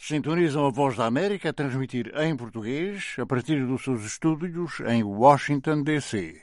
Sintonizam a Voz da América a transmitir em português a partir dos seus estúdios em Washington, D.C.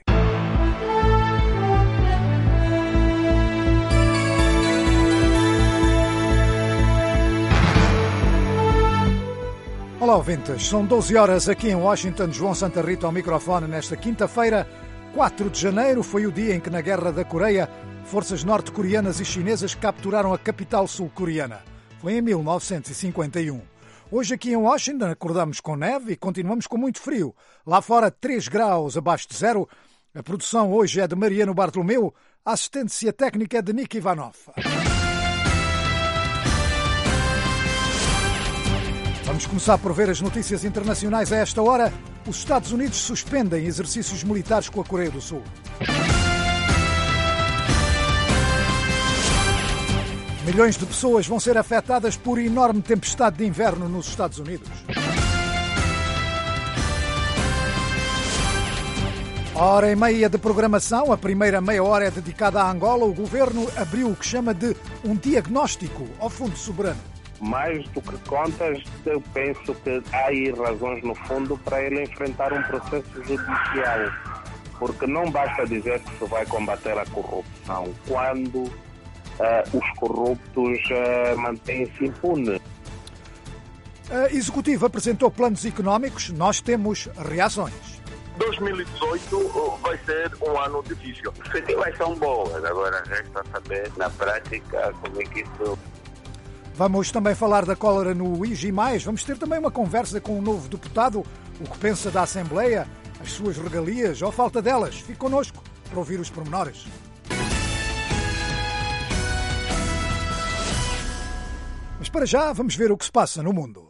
Olá, ouvintes. São 12 horas aqui em Washington. João Santa Rita ao microfone nesta quinta-feira, 4 de janeiro. Foi o dia em que, na Guerra da Coreia, forças norte-coreanas e chinesas capturaram a capital sul-coreana. Foi em 1951. Hoje aqui em Washington acordamos com neve e continuamos com muito frio. Lá fora 3 graus abaixo de zero. A produção hoje é de Mariano Bartolomeu. A assistência técnica é de Nick Ivanov. Vamos começar por ver as notícias internacionais a esta hora. Os Estados Unidos suspendem exercícios militares com a Coreia do Sul. Milhões de pessoas vão ser afetadas por enorme tempestade de inverno nos Estados Unidos. Hora e meia de programação. A primeira meia hora é dedicada à Angola. O governo abriu o que chama de um diagnóstico ao Fundo Soberano. Mais do que contas, eu penso que há aí razões no fundo para ele enfrentar um processo judicial. Porque não basta dizer que se vai combater a corrupção quando os corruptos mantêm-se impunes. A Executiva apresentou planos económicos. Nós temos reações. 2018 vai ser um ano difícil. As perspectivas são boas, agora resta saber na prática como é que isso... Vamos também falar da cólera no IGI+. Vamos ter também uma conversa com o novo deputado, o que pensa da Assembleia, as suas regalias ou falta delas. Fique connosco para ouvir os pormenores. Mas para já, vamos ver o que se passa no mundo.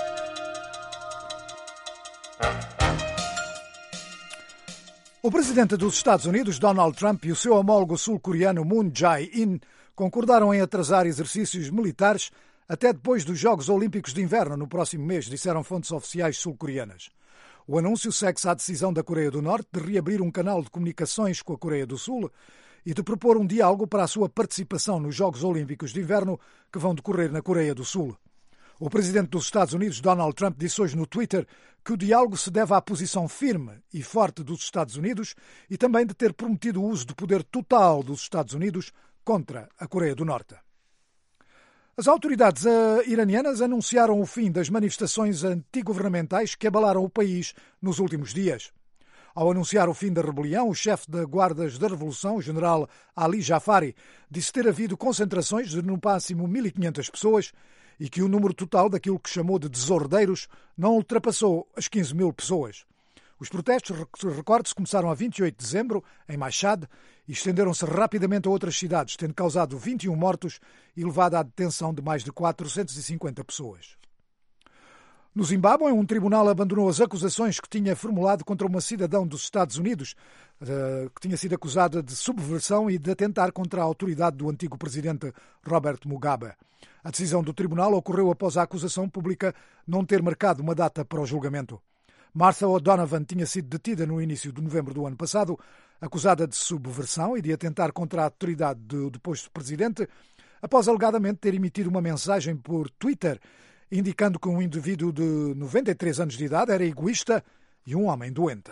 O presidente dos Estados Unidos, Donald Trump, e o seu homólogo sul-coreano Moon Jae-in concordaram em atrasar exercícios militares até depois dos Jogos Olímpicos de Inverno no próximo mês, disseram fontes oficiais sul-coreanas. O anúncio segue-se à decisão da Coreia do Norte de reabrir um canal de comunicações com a Coreia do Sul e de propor um diálogo para a sua participação nos Jogos Olímpicos de Inverno que vão decorrer na Coreia do Sul. O presidente dos Estados Unidos, Donald Trump, disse hoje no Twitter que o diálogo se deve à posição firme e forte dos Estados Unidos e também de ter prometido o uso do poder total dos Estados Unidos contra a Coreia do Norte. As autoridades iranianas anunciaram o fim das manifestações antigovernamentais que abalaram o país nos últimos dias. Ao anunciar o fim da rebelião, o chefe da Guardas da Revolução, o general Ali Jafari, disse ter havido concentrações de no máximo 1.500 pessoas e que o número total daquilo que chamou de desordeiros não ultrapassou as 15.000 pessoas. Os protestos, recorde-se, começaram a 28 de dezembro, em Mashhad, e estenderam-se rapidamente a outras cidades, tendo causado 21 mortos e levado à detenção de mais de 450 pessoas. No Zimbábue, um tribunal abandonou as acusações que tinha formulado contra uma cidadã dos Estados Unidos, que tinha sido acusada de subversão e de atentar contra a autoridade do antigo presidente Robert Mugabe. A decisão do tribunal ocorreu após a acusação pública não ter marcado uma data para o julgamento. Martha O'Donovan tinha sido detida no início de novembro do ano passado, acusada de subversão e de atentar contra a autoridade do deposto presidente, após alegadamente ter emitido uma mensagem por Twitter indicando que um indivíduo de 93 anos de idade era egoísta e um homem doente.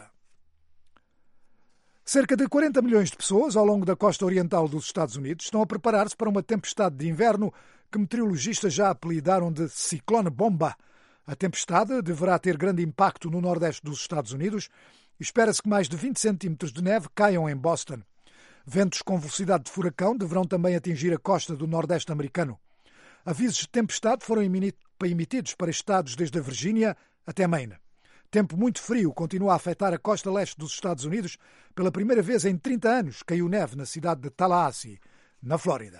Cerca de 40 milhões de pessoas ao longo da costa oriental dos Estados Unidos estão a preparar-se para uma tempestade de inverno que meteorologistas já apelidaram de Ciclone Bomba. A tempestade deverá ter grande impacto no nordeste dos Estados Unidos e espera-se que mais de 20 centímetros de neve caiam em Boston. Ventos com velocidade de furacão deverão também atingir a costa do nordeste americano. Avisos de tempestade foram emitidos para estados desde a Virgínia até Maine. Tempo muito frio continua a afetar a costa leste dos Estados Unidos. Pela primeira vez em 30 anos caiu neve na cidade de Tallahassee, na Flórida.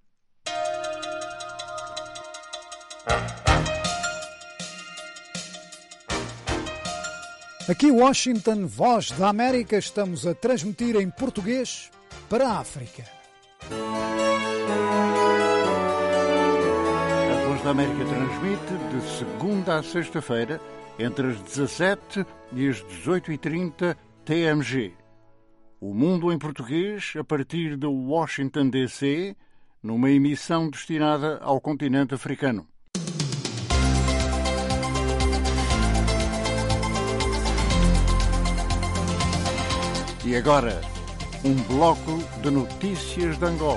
Aqui Washington, Voz da América, estamos a transmitir em português para a África. A Voz da América transmite de segunda a sexta-feira entre as 17 e as 18h30 TMG. O Mundo em Português a partir de Washington, D.C., numa emissão destinada ao continente africano. E agora, um bloco de notícias de Angola.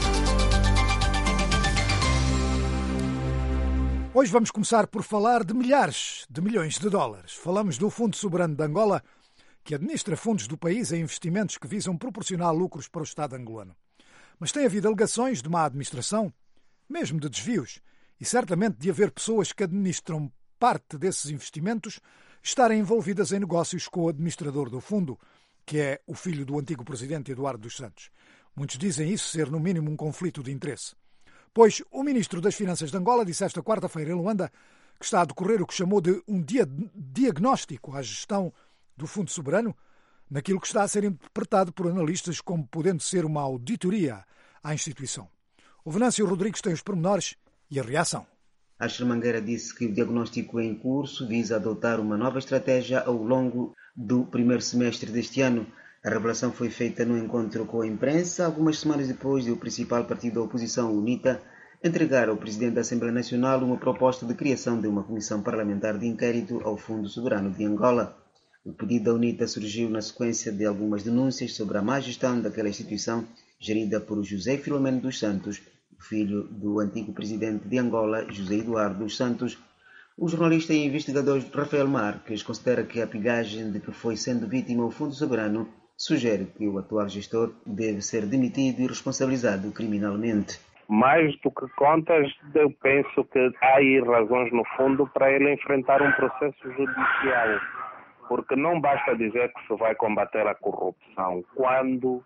Hoje vamos começar por falar de milhares de milhões de dólares. Falamos do Fundo Soberano de Angola, que administra fundos do país em investimentos que visam proporcionar lucros para o Estado angolano. Mas tem havido alegações de má administração, mesmo de desvios, e certamente de haver pessoas que administram parte desses investimentos estarem envolvidas em negócios com o administrador do fundo, que é o filho do antigo presidente Eduardo dos Santos. Muitos dizem isso ser, no mínimo, um conflito de interesse. Pois o ministro das Finanças de Angola disse esta quarta-feira em Luanda que está a decorrer o que chamou de um diagnóstico à gestão do Fundo Soberano, naquilo que está a ser interpretado por analistas como podendo ser uma auditoria à instituição. O Venâncio Rodrigues tem os pormenores e a reação. Asher Mangueira disse que o diagnóstico em curso visa adotar uma nova estratégia ao longo do primeiro semestre deste ano. A revelação foi feita no encontro com a imprensa, algumas semanas depois de o principal partido da oposição, o UNITA, entregar ao Presidente da Assembleia Nacional uma proposta de criação de uma comissão parlamentar de inquérito ao Fundo Soberano de Angola. O pedido da UNITA surgiu na sequência de algumas denúncias sobre a má gestão daquela instituição, gerida por José Filomeno dos Santos, filho do antigo presidente de Angola, José Eduardo dos Santos. O jornalista e investigador Rafael Marques considera que a pilhagem de que foi sendo vítima o Fundo Soberano sugere que o atual gestor deve ser demitido e responsabilizado criminalmente. Mais do que contas, eu penso que há aí razões no fundo para ele enfrentar um processo judicial. Porque não basta dizer que se vai combater a corrupção quando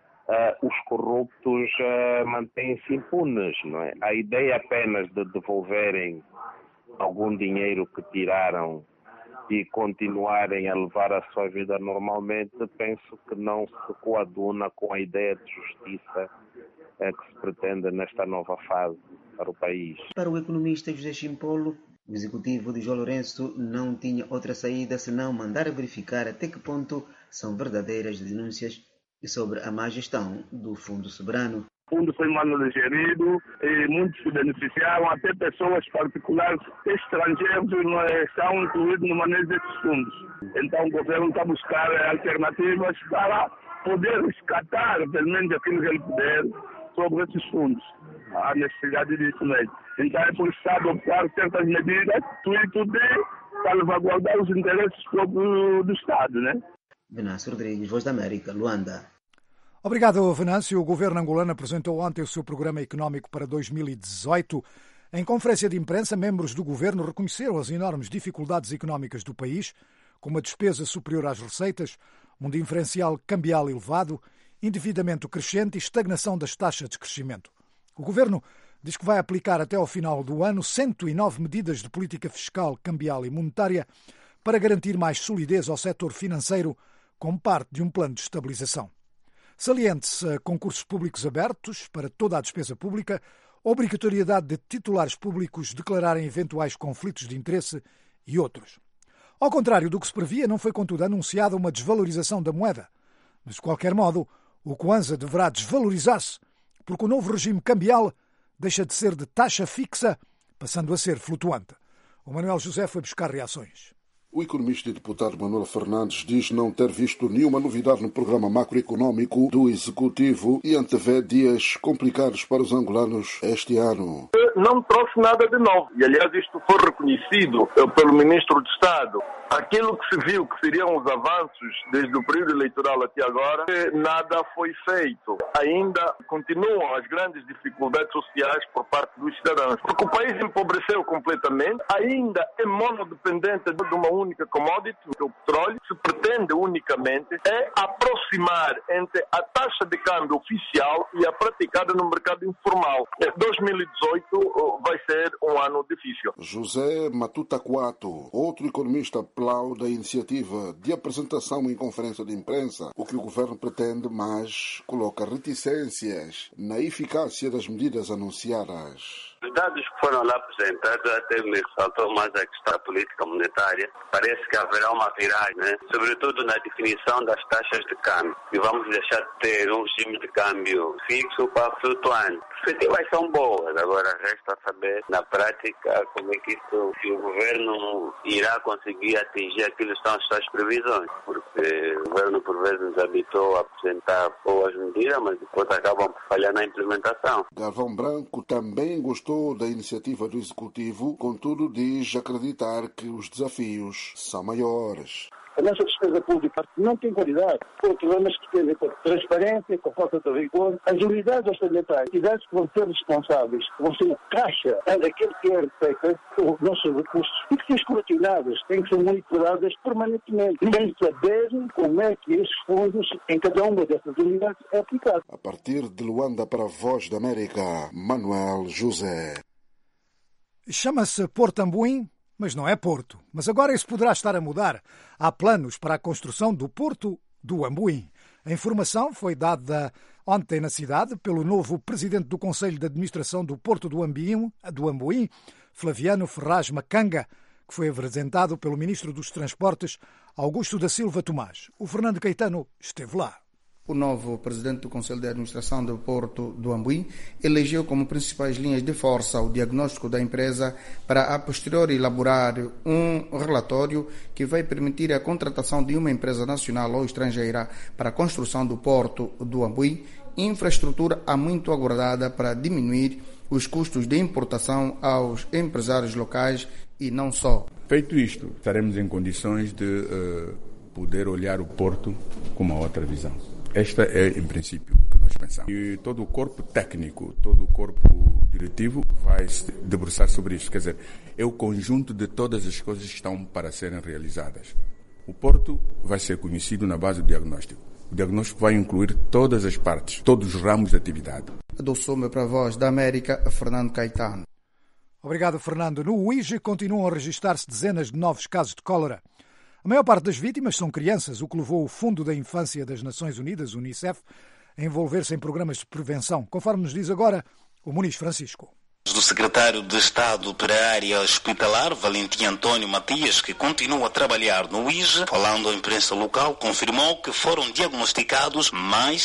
os corruptos mantêm-se impunes, não é? A ideia apenas de devolverem algum dinheiro que tiraram e continuarem a levar a sua vida normalmente, penso que não se coaduna com a ideia de justiça que se pretende nesta nova fase para o país. Para o economista José Chimpolo, o executivo de João Lourenço não tinha outra saída senão mandar verificar até que ponto são verdadeiras denúncias sobre a má gestão do Fundo Soberano. O fundo foi mal gerido e muitos se beneficiaram, até pessoas particulares estrangeiros não estão incluídos no manejo desses fundos. Então o governo está a buscar alternativas para poder resgatar, pelo menos aquilo que ele puder, sobre esses fundos. A necessidade disso mesmo. Então é por isso adoptar certas medidas, tudo de salvaguardar os interesses do Estado, né? Venâncio Rodrigues, Voz da América, Luanda. Obrigado, Venâncio. O governo angolano apresentou ontem o seu programa económico para 2018. Em conferência de imprensa, membros do governo reconheceram as enormes dificuldades económicas do país, com uma despesa superior às receitas, um diferencial cambial elevado, endividamento crescente e estagnação das taxas de crescimento. O governo diz que vai aplicar até ao final do ano 109 medidas de política fiscal, cambial e monetária para garantir mais solidez ao setor financeiro como parte de um plano de estabilização. Saliente-se concursos públicos abertos para toda a despesa pública, obrigatoriedade de titulares públicos declararem eventuais conflitos de interesse e outros. Ao contrário do que se previa, não foi contudo anunciada uma desvalorização da moeda. Mas, de qualquer modo, o Kwanza deverá desvalorizar-se, porque o novo regime cambial deixa de ser de taxa fixa, passando a ser flutuante. O Manuel José foi buscar reações. O economista e deputado Manuel Fernandes diz não ter visto nenhuma novidade no programa macroeconômico do Executivo e antevê dias complicados para os angolanos este ano. Não trouxe nada de novo. E, aliás, isto foi reconhecido pelo Ministro de Estado. Aquilo que se viu que seriam os avanços desde o período eleitoral até agora, nada foi feito. Ainda continuam as grandes dificuldades sociais por parte dos cidadãos. Porque o país empobreceu completamente, ainda é monodependente de uma única commodity, o petróleo. Se pretende unicamente é aproximar entre a taxa de câmbio oficial e a praticada no mercado informal. 2018 vai ser um ano difícil. José Matuta Quato, outro economista, aplaude a iniciativa de apresentação em conferência de imprensa, o que o governo pretende, mas coloca reticências na eficácia das medidas anunciadas. Os dados que foram lá apresentados até me ressaltou mais a questão política monetária. Parece que haverá uma viragem, né? Sobretudo na definição das taxas de câmbio. E vamos deixar de ter um regime de câmbio fixo para flutuante. Perspectivas são boas, agora resta saber na prática como é que isso, se o governo irá conseguir atingir aquilo que são as suas previsões, porque o governo por vezes nos habitou a apresentar boas medidas, mas depois acabam por falhar na implementação. Galvão Branco também gostou da iniciativa do Executivo, contudo diz acreditar que os desafios são maiores. A nossa despesa pública não tem qualidade, por problemas que têm a ver com transparência, com falta de rigor. As unidades orçamentais, entidades que vão ser responsáveis, que vão ser o caixa daquilo que é feito, os nossos recursos, têm que ser escrutinadas, têm que ser monitoradas permanentemente, sem saber como é que esses fundos, em cada uma dessas unidades, é aplicado. A partir de Luanda para a Voz da América, Manuel José. Chama-se Porto Ambuim, mas não é Porto. Mas agora isso poderá estar a mudar. Há planos para a construção do Porto do Ambuim. A informação foi dada ontem na cidade pelo novo presidente do Conselho de Administração do Porto do Ambuim, Flaviano Ferraz Macanga, que foi apresentado pelo ministro dos Transportes, Augusto da Silva Tomás. O Fernando Caetano esteve lá. O novo presidente do Conselho de Administração do Porto do Ambuim elegeu como principais linhas de força o diagnóstico da empresa para a posteriori elaborar um relatório que vai permitir a contratação de uma empresa nacional ou estrangeira para a construção do Porto do Ambuim, infraestrutura há muito aguardada para diminuir os custos de importação aos empresários locais e não só. Feito isto, estaremos em condições de poder olhar o Porto com uma outra visão. Esta é, em princípio, o que nós pensamos. E todo o corpo técnico, todo o corpo diretivo vai se debruçar sobre isso. Quer dizer, é o conjunto de todas as coisas que estão para serem realizadas. O Porto vai ser conhecido na base do diagnóstico. O diagnóstico vai incluir todas as partes, todos os ramos de atividade. Do Sumo para a Voz da América, Fernando Caetano. Obrigado, Fernando. No UIGE continuam a registrar-se dezenas de novos casos de cólera. A maior parte das vítimas são crianças, o que levou o Fundo da Infância das Nações Unidas, UNICEF, a envolver-se em programas de prevenção, conforme nos diz agora o Muniz Francisco. Do secretário de Estado para a área hospitalar, Valentim António Matias, que continua a trabalhar no UIGE, falando à imprensa local, confirmou que foram diagnosticados mais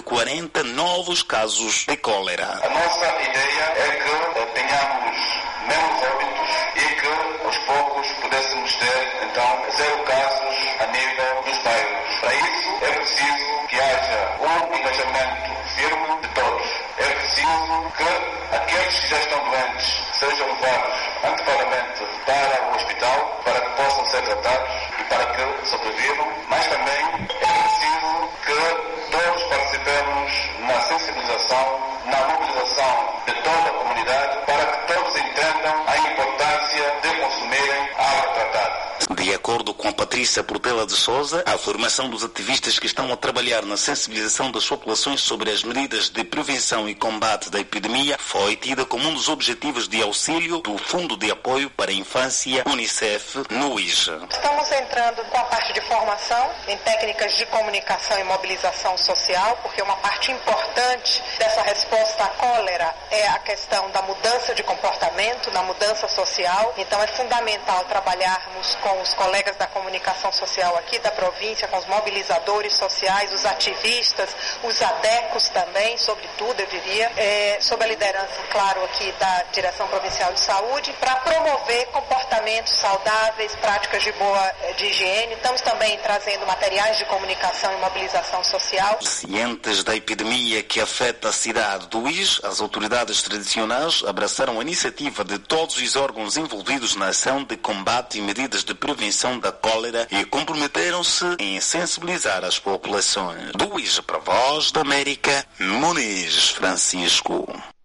140 novos casos de cólera. A nossa ideia é que tenhamos menos óbitos e que aos poucos pudéssemos ter, então, 0 casos a nível dos bairros. Para isso é preciso que haja um engajamento firme de todos. É preciso que aqueles que já estão doentes sejam levados antecipadamente para o hospital para que possam ser tratados e para que sobrevivam, mas também é preciso que todos participemos na sensibilização, na mobilização de toda a comunidade para que todos entendam a importância de consumirem água tratada. De acordo com a Patrícia Portela de Sousa, a formação dos ativistas que estão a trabalhar na sensibilização das populações sobre as medidas de prevenção e combate da epidemia foi tida como um dos objetivos de auxílio do Fundo de Apoio para a Infância UNICEF no UIGE. Estamos entrando com a parte de formação em técnicas de comunicação e mobilização social, porque uma parte importante dessa resposta à cólera é a questão da mudança de comportamento, na mudança social. Então é fundamental trabalharmos com os colegas da comunicação social aqui da província, com os mobilizadores sociais, os ativistas, os ADECOS também, sobretudo, eu diria, sob a liderança, claro, aqui da Direção Provincial de Saúde, para promover comportamentos saudáveis, práticas de higiene. Estamos também trazendo materiais de comunicação e mobilização social. Cientes da epidemia que afeta a cidade do UIGE, as autoridades tradicionais abraçaram a iniciativa de todos os órgãos envolvidos na ação de combate e medidas de prevenção da cólera e comprometeram-se em sensibilizar as populações. Do UIGE para a Voz da América, Muniz Francisco.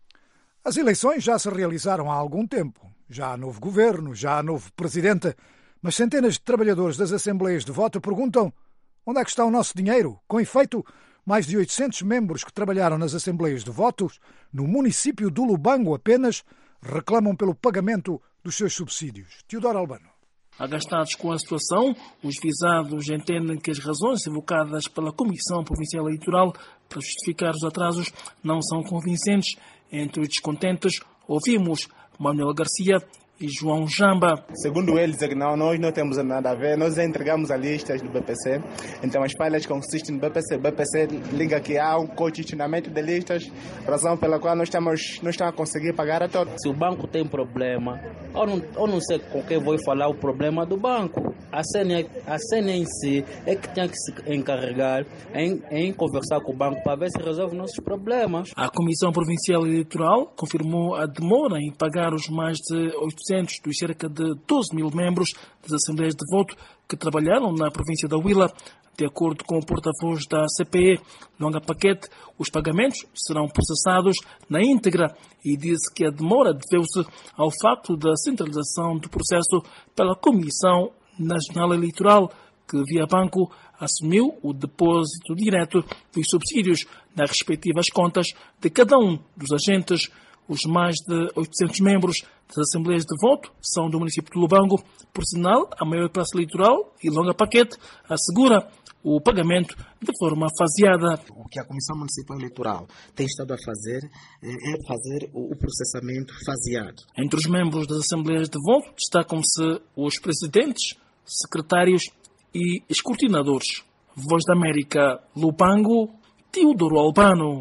As eleições já se realizaram há algum tempo. Já há novo governo, já há novo presidente, mas centenas de trabalhadores das assembleias de voto perguntam onde é que está o nosso dinheiro? Com efeito, mais de 800 membros que trabalharam nas assembleias de votos, no município do Lubango apenas, reclamam pelo pagamento dos seus subsídios. Teodoro Albano. Agastados com a situação, os visados entendem que as razões evocadas pela Comissão Provincial Eleitoral para justificar os atrasos não são convincentes. Entre os descontentes, Ouvimos Manuel Garcia e João Jamba. Segundo eles, nós não temos nada a ver, nós já entregamos as listas do BPC, então as falhas consistem no BPC. BPC liga que há um congestionamento de listas, razão pela qual não estamos a conseguir pagar a todos. Se o banco tem problema, eu não sei com quem vou falar o problema do banco. A CEN em si é que tem que se encarregar em conversar com o banco para ver se resolve nossos problemas. A Comissão Provincial Eleitoral confirmou a demora em pagar os mais de 800 dos cerca de 12 mil membros das Assembleias de Voto que trabalharam na província da Huila. De acordo com o porta-voz da CPE, Longa Paquete, os pagamentos serão processados na íntegra e disse que a demora deveu-se ao facto da centralização do processo pela Comissão Nacional Eleitoral, que via banco assumiu o depósito direto dos subsídios nas respectivas contas de cada um dos agentes. Os mais de 800 membros das Assembleias de Voto são do município de Lubango. Por sinal, a maior classe eleitoral e Longa Paquete assegura o pagamento de forma faseada. O que a Comissão Municipal Eleitoral tem estado a fazer é fazer o processamento faseado. Entre os membros das Assembleias de Voto destacam-se os presidentes, secretários e escrutinadores. Voz da América, Lubango, Teodoro Albano.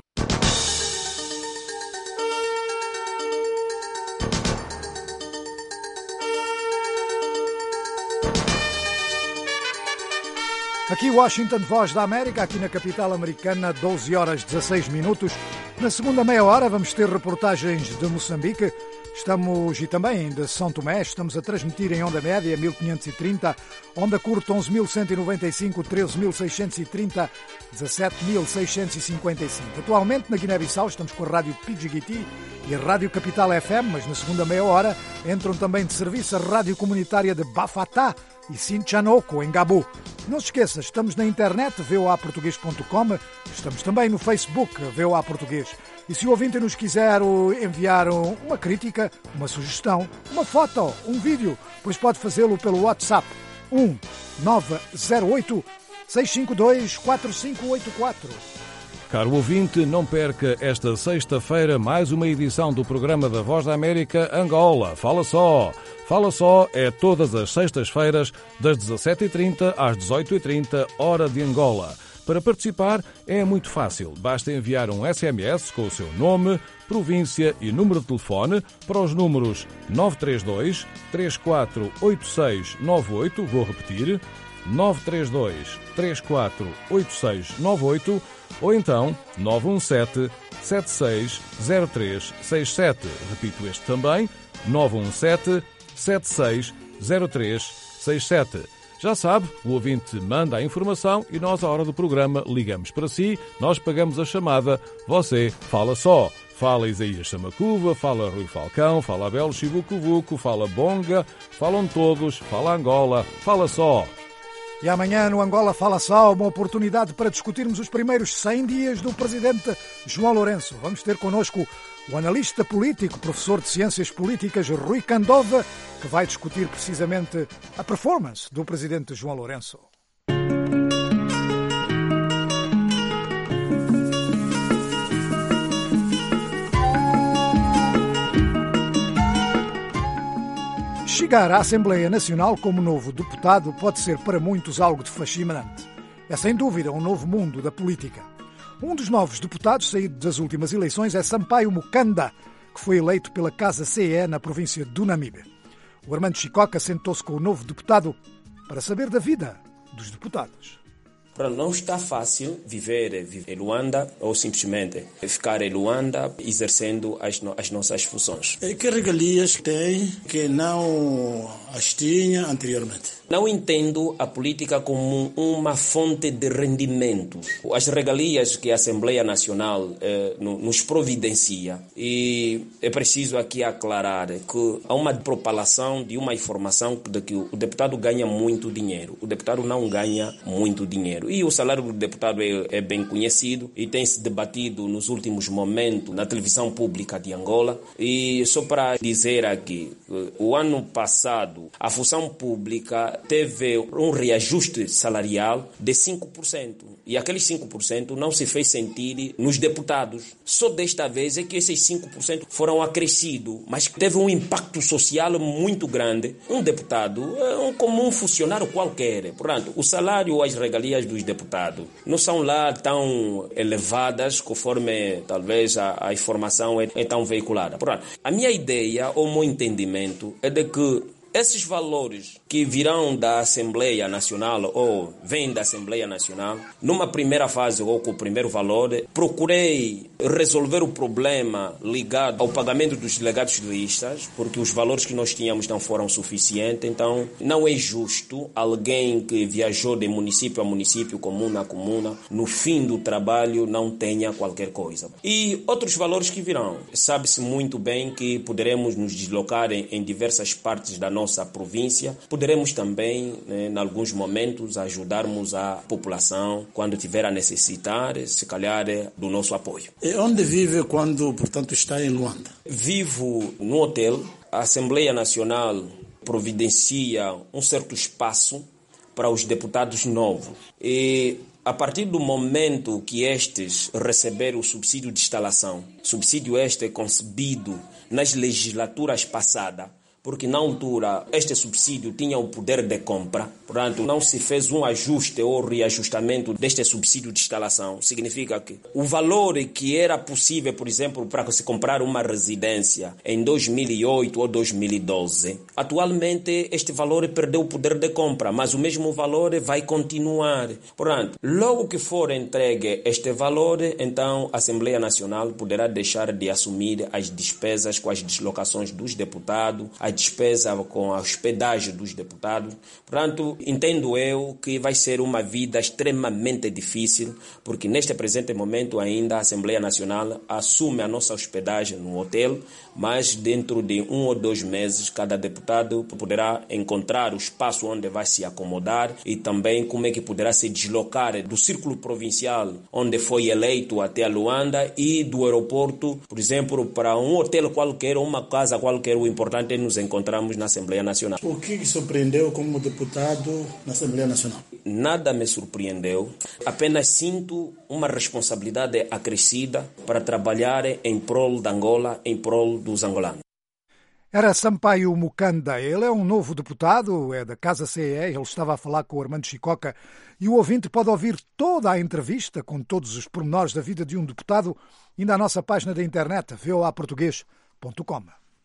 Aqui Washington, Voz da América, aqui na capital americana, 12 horas 16 minutos. Na segunda meia hora vamos ter reportagens de Moçambique. E também de São Tomé. Estamos a transmitir em onda média 1530, onda curta 11.195, 13.630, 17.655. Atualmente na Guiné-Bissau estamos com a Rádio Pidjigiti e a Rádio Capital FM, mas na segunda meia hora entram também de serviço a Rádio Comunitária de Bafatá e Sinchanoko, em Gabu. Não se esqueça, estamos na internet, voaportugues.com, estamos também no Facebook, VOA Português. E se o ouvinte nos quiser enviar uma crítica, uma sugestão, uma foto, um vídeo, pois pode fazê-lo pelo WhatsApp 1908 652 4584. Caro ouvinte, não perca esta sexta-feira mais uma edição do programa da Voz da América Angola. Fala só! Fala só é todas as sextas-feiras, das 17h30 às 18h30, hora de Angola. Para participar é muito fácil. Basta enviar um SMS com o seu nome, província e número de telefone para os números 932 348698, vou repetir, 932 348698, ou então 917 760367. Repito este também, 917 760367. Já sabe, o ouvinte manda a informação e nós, à hora do programa, ligamos para si, nós pagamos a chamada, você fala só. Fala Isaías Samacuva, fala Rui Falcão, fala Abel Chibucuvuco, fala Bonga, falam todos, fala Angola, fala só. E amanhã no Angola Fala Só, uma oportunidade para discutirmos os primeiros 100 dias do presidente João Lourenço. Vamos ter connosco o analista político, professor de Ciências Políticas, Rui Candova, que vai discutir precisamente a performance do presidente João Lourenço. Chegar à Assembleia Nacional como novo deputado pode ser para muitos algo de fascinante. É sem dúvida um novo mundo da política. Um dos novos deputados saído das últimas eleições é Sampaio Mukanda, que foi eleito pela Casa CE na província do Namibe. O Armando Chicoca sentou-se com o novo deputado para saber da vida dos deputados. Não está fácil viver em Luanda ou simplesmente ficar em Luanda exercendo as nossas funções. E que regalias tem que não as tinha anteriormente? Não entendo a política como uma fonte de rendimento. As regalias que a Assembleia Nacional nos providencia, e é preciso aqui aclarar que há uma propalação de uma informação de que o deputado ganha muito dinheiro. O deputado não ganha muito dinheiro. E o salário do deputado é bem conhecido e tem se debatido nos últimos momentos na televisão pública de Angola. E só para dizer aqui, o ano passado Estado. A função pública teve um reajuste salarial de 5%. E aqueles 5% não se fez sentir nos deputados. Só desta vez é que esses 5% foram acrescidos, mas teve um impacto social muito grande. Um deputado é como um funcionário qualquer. Portanto, o salário ou as regalias dos deputados não são lá tão elevadas conforme talvez a informação é tão veiculada. Portanto, a minha ideia ou o meu entendimento é de que esses valores que virão da Assembleia Nacional ou vêm da Assembleia Nacional, numa primeira fase ou com o primeiro valor, procurei resolver o problema ligado ao pagamento dos delegados de listas, porque os valores que nós tínhamos não foram suficientes, então não é justo alguém que viajou de município a município, comuna a comuna, no fim do trabalho não tenha qualquer coisa. E outros valores que virão. Sabe-se muito bem que poderemos nos deslocar em diversas partes da nossa província. Poderemos também, em alguns momentos, ajudarmos a população quando tiver a necessitar, se calhar, do nosso apoio. E onde vive quando, portanto, está em Luanda? Vivo no hotel. A Assembleia Nacional providencia um certo espaço para os deputados novos. E a partir do momento que estes receberam o subsídio de instalação, subsídio este concebido nas legislaturas passadas, porque na altura este subsídio tinha o poder de compra, portanto não se fez um ajuste ou reajustamento deste subsídio de instalação. Significa que o valor que era possível, por exemplo, para se comprar uma residência em 2008 ou 2012, atualmente este valor perdeu o poder de compra, mas o mesmo valor vai continuar. Portanto, logo que for entregue este valor, então a Assembleia Nacional poderá deixar de assumir as despesas com as deslocações dos deputados, a despesa com a hospedagem dos deputados. Portanto, entendo eu que vai ser uma vida extremamente difícil, porque neste presente momento ainda a Assembleia Nacional assume a nossa hospedagem no hotel, mas dentro de 1 ou 2 meses cada deputado poderá encontrar o espaço onde vai se acomodar e também como é que poderá se deslocar do círculo provincial onde foi eleito até a Luanda e do aeroporto, por exemplo, para um hotel qualquer ou uma casa qualquer. O importante é nos encontrarmos na Assembleia Nacional. O que surpreendeu como deputado na Assembleia Nacional? Nada me surpreendeu, apenas sinto uma responsabilidade acrescida para trabalhar em prol da Angola, em prol dos angolanos. Era Sampaio Mukanda, ele é um novo deputado, é da Casa CE, ele estava a falar com o Armando Chicoca e o ouvinte pode ouvir toda a entrevista com todos os pormenores da vida de um deputado indo à nossa página da internet, voaportugues.com.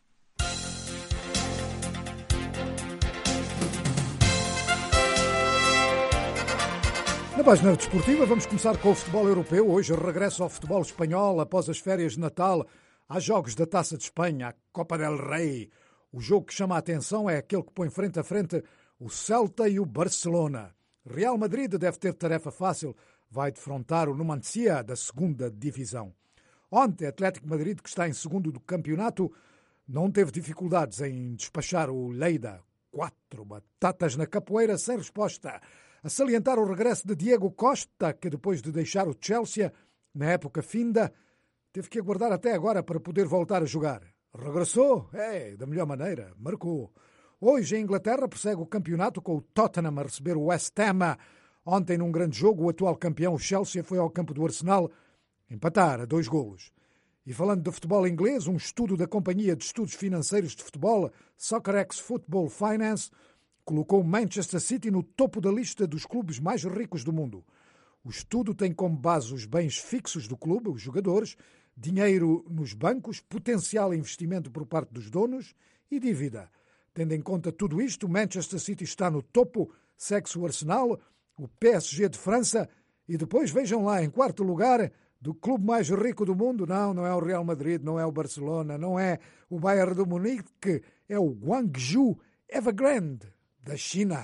Na página desportiva vamos começar com o futebol europeu. Hoje regresso ao futebol espanhol após as férias de Natal. Há jogos da Taça de Espanha, a Copa del Rei. O jogo que chama a atenção é aquele que põe frente a frente o Celta e o Barcelona. Real Madrid deve ter tarefa fácil. Vai defrontar o Numancia da 2ª Divisão. Ontem, Atlético Madrid, que está em segundo do campeonato, não teve dificuldades em despachar o Lleida. 4 batatas na capoeira sem resposta. A salientar o regresso de Diego Costa, que depois de deixar o Chelsea, na época finda, teve que aguardar até agora para poder voltar a jogar. Regressou? Da melhor maneira. Marcou. Hoje, em Inglaterra, prossegue o campeonato com o Tottenham a receber o West Ham. Ontem, num grande jogo, o atual campeão, o Chelsea, foi ao campo do Arsenal empatar a 2 golos. E falando de futebol inglês, um estudo da Companhia de Estudos Financeiros de Futebol, SoccerX Football Finance, colocou o Manchester City no topo da lista dos clubes mais ricos do mundo. O estudo tem como base os bens fixos do clube, os jogadores, dinheiro nos bancos, potencial investimento por parte dos donos e dívida. Tendo em conta tudo isto, o Manchester City está no topo, segue-se o Arsenal, o PSG de França e depois, vejam lá, em 4º lugar, do clube mais rico do mundo, não é o Real Madrid, não é o Barcelona, não é o Bayern de Munique, é o Guangzhou Evergrande da China.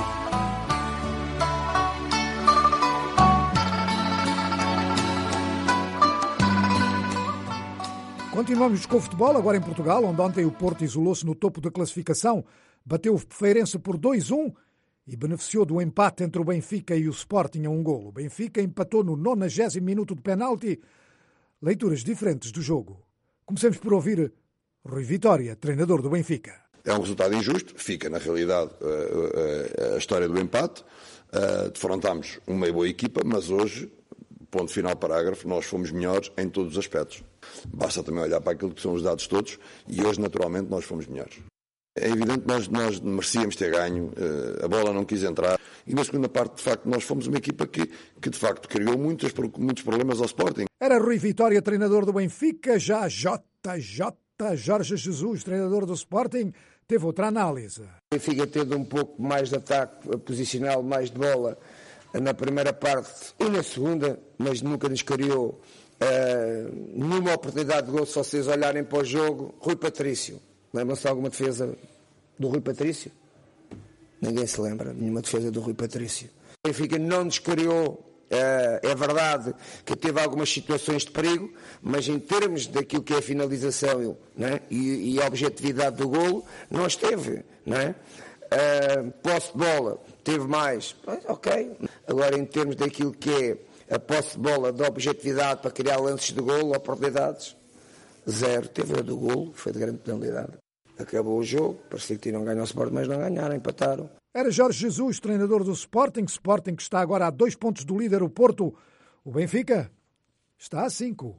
Continuamos com o futebol, agora em Portugal, onde ontem o Porto isolou-se no topo da classificação, bateu o Feirense por 2-1 e beneficiou do empate entre o Benfica e o Sporting a 1 golo. O Benfica empatou no 90º minuto de penalti. Leituras diferentes do jogo. Comecemos por ouvir Rui Vitória, treinador do Benfica. É um resultado injusto, fica na realidade a história do empate. Defrontámos uma boa equipa, mas hoje, ponto final parágrafo, nós fomos melhores em todos os aspectos. Basta também olhar para aquilo que são os dados todos e hoje, naturalmente, nós fomos melhores. É evidente que nós merecíamos ter ganho, a bola não quis entrar e na segunda parte, de facto, nós fomos uma equipa que de facto, criou muitos problemas ao Sporting. Era Rui Vitória, treinador do Benfica, já Jorge Jesus, treinador do Sporting, teve outra análise. O Benfica teve um pouco mais de ataque posicional, mais de bola na primeira parte e na segunda, mas nunca nos criou nenhuma oportunidade de gol. Se vocês olharem para o jogo, Rui Patrício, lembram-se de alguma defesa do Rui Patrício? Ninguém se lembra de nenhuma defesa do Rui Patrício. O Benfica não nos criou. É verdade que teve algumas situações de perigo, mas em termos daquilo que é a finalização, né, e a objetividade do golo, não esteve. Né? Posse de bola, teve mais, ok. Agora, em termos daquilo que é a posse de bola da objetividade para criar lances de golo, oportunidades, zero. Teve a do golo, foi de grande penalidade. Acabou o jogo, parecia que tinham ganho ao Sporting, mas não ganharam, empataram. Era Jorge Jesus, treinador do Sporting que está agora a 2 pontos do líder, o Porto. O Benfica está a 5.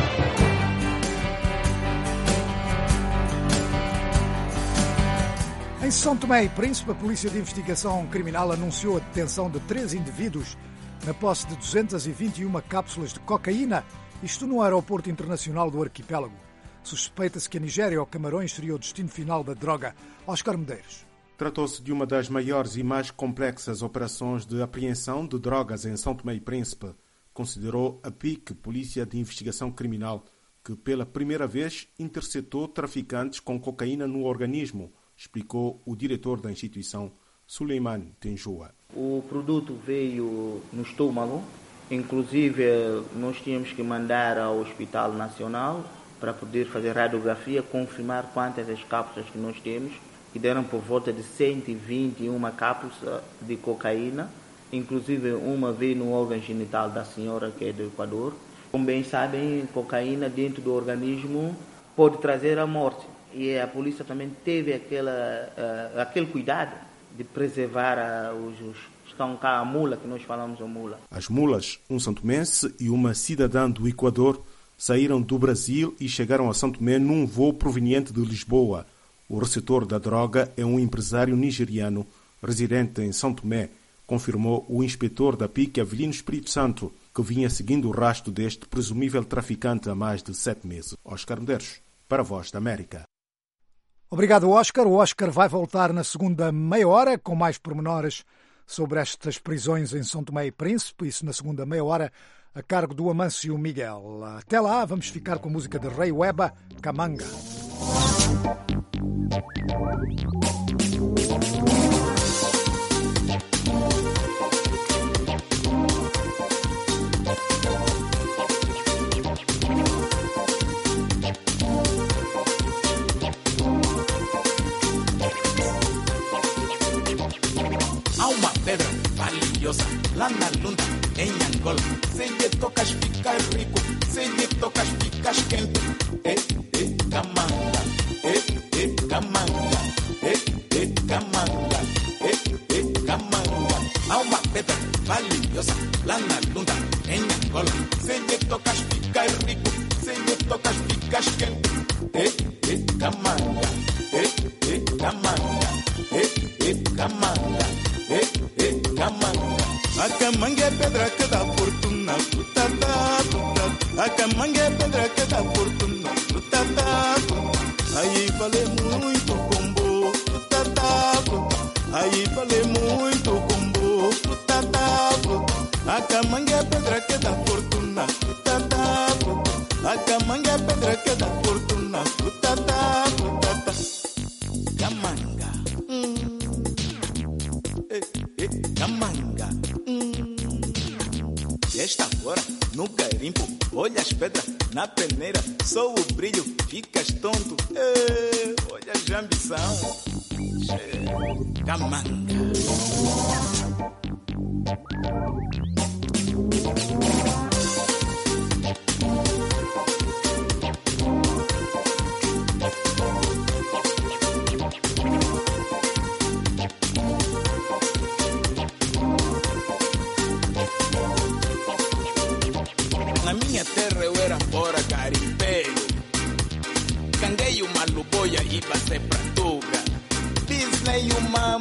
Em São Tomé e Príncipe, a Polícia de Investigação Criminal anunciou a detenção de 3 indivíduos na posse de 221 cápsulas de cocaína, isto no aeroporto internacional do arquipélago. Suspeita-se que a Nigéria ou Camarões seria o destino final da droga. Oscar Medeiros. Tratou-se de uma das maiores e mais complexas operações de apreensão de drogas em São Tomé e Príncipe, considerou a PIC, Polícia de Investigação Criminal, que pela primeira vez interceptou traficantes com cocaína no organismo, explicou o diretor da instituição, Suleiman Tenjoa. O produto veio no estômago, inclusive nós tínhamos que mandar ao Hospital Nacional para poder fazer radiografia, confirmar quantas as cápsulas que nós temos, que deram por volta de 121 cápsulas de cocaína, inclusive uma veio no órgão genital da senhora, que é do Equador. Como bem sabem, cocaína dentro do organismo pode trazer a morte. E a polícia também teve aquele cuidado de preservar a mula, que nós falamos a mula. As mulas, um santomense e uma cidadã do Equador, saíram do Brasil e chegaram a São Tomé num voo proveniente de Lisboa. O receptor da droga é um empresário nigeriano residente em São Tomé, confirmou o inspetor da PIC, Avelino Espírito Santo, que vinha seguindo o rastro deste presumível traficante há mais de 7 meses. Oscar Medeiros, para a Voz da América. Obrigado, Oscar. O Oscar vai voltar na segunda meia hora com mais pormenores sobre estas prisões em São Tomé e Príncipe, isso na segunda meia hora, a cargo do Amâncio Miguel. Até lá, vamos ficar com a música de Rei Weba, Camanga. Há uma pedra valiosa lá na lunda, em Angola. Se lhe tocas, ficas rico. Se lhe tocas, ficas quente. Camanga. Camanga. Camanga. Camanga. Há uma pedra valiosa lá na lunda, em Angola. Se lhe tocas, ficas rico. Se lhe tocas, ficas quente. Camanga. Camanga. Camanga. Camanga. A camanga é pedra que dá fortuna. A camanga é pedra que dá fortuna. Aí vale muito combo. Aí vale muito combo. A camanga é pedra que dá fortuna. A camanga é pedra que dá fortuna. Camanga. Camanga. Esta hora no garimpo, olha as pedras na peneira, só o brilho, ficas tonto. Olha a ambição. Camanga.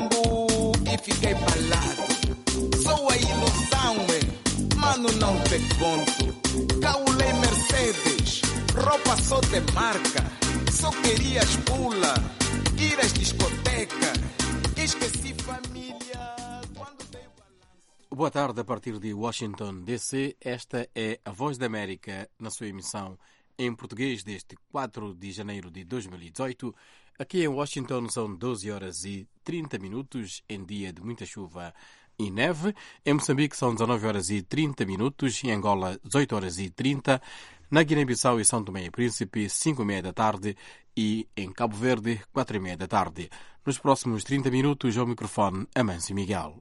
Nambu e fiquei balado. Sou a ilusão, mano, não te conto. Caulei Mercedes, roupa só de marca. Só querias pula, ir às discotecas. Esqueci família quando dei balanço. Boa tarde, a partir de Washington, D.C. Esta é a Voz da América na sua emissão em português deste 4 de janeiro de 2018. Aqui em Washington são 12 horas e 30 minutos em dia de muita chuva e neve. Em Moçambique são 19 horas e 30 minutos, em Angola 18 horas e 30, na Guiné-Bissau e São Tomé e Príncipe 5h30 da tarde e em Cabo Verde 4h30 da tarde. Nos próximos 30 minutos ao microfone Amâncio Miguel.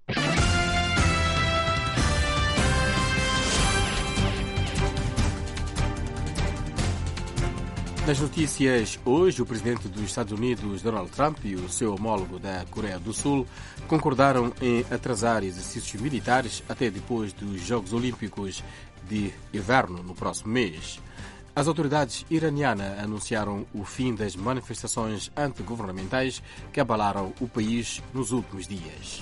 Nas notícias, hoje o presidente dos Estados Unidos, Donald Trump, e o seu homólogo da Coreia do Sul concordaram em atrasar exercícios militares até depois dos Jogos Olímpicos de Inverno no próximo mês. As autoridades iranianas anunciaram o fim das manifestações antigovernamentais que abalaram o país nos últimos dias.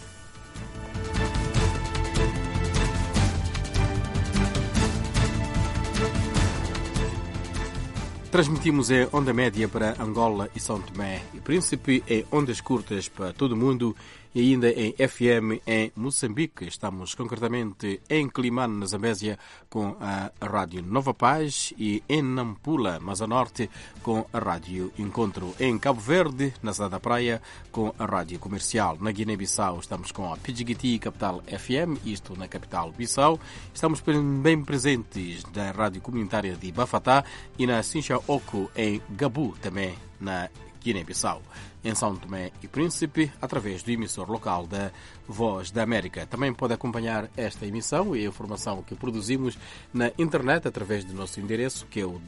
Transmitimos em onda média para Angola e São Tomé e Príncipe, em ondas curtas para todo o mundo e ainda em FM em Moçambique. Estamos concretamente em Climane, na Zambésia, com a Rádio Nova Paz e em Nampula, mais a norte, com a Rádio Encontro. Em Cabo Verde, na cidade da Praia, com a Rádio Comercial. Na Guiné-Bissau estamos com a Pidjigiti Capital FM, isto na capital Bissau. Estamos bem presentes na Rádio Comunitária de Bafatá e na Sincha Oco, em Gabu, também na Guiné-Bissau. Em São Tomé e Príncipe, através do emissor local da Voz da América. Também pode acompanhar esta emissão e a informação que produzimos na internet através do nosso endereço, que é o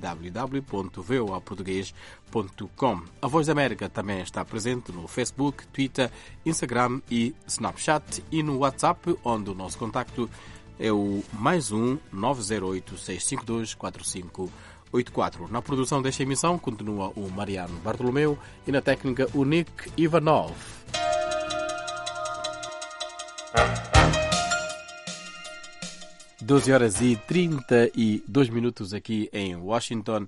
www.voaportugues.com. A Voz da América também está presente no Facebook, Twitter, Instagram e Snapchat, e no WhatsApp, onde o nosso contacto é o +1 908 652 4584. Na produção desta emissão continua o Mariano Bartolomeu e na técnica o Nick Ivanov. Doze horas e 32 minutos aqui em Washington,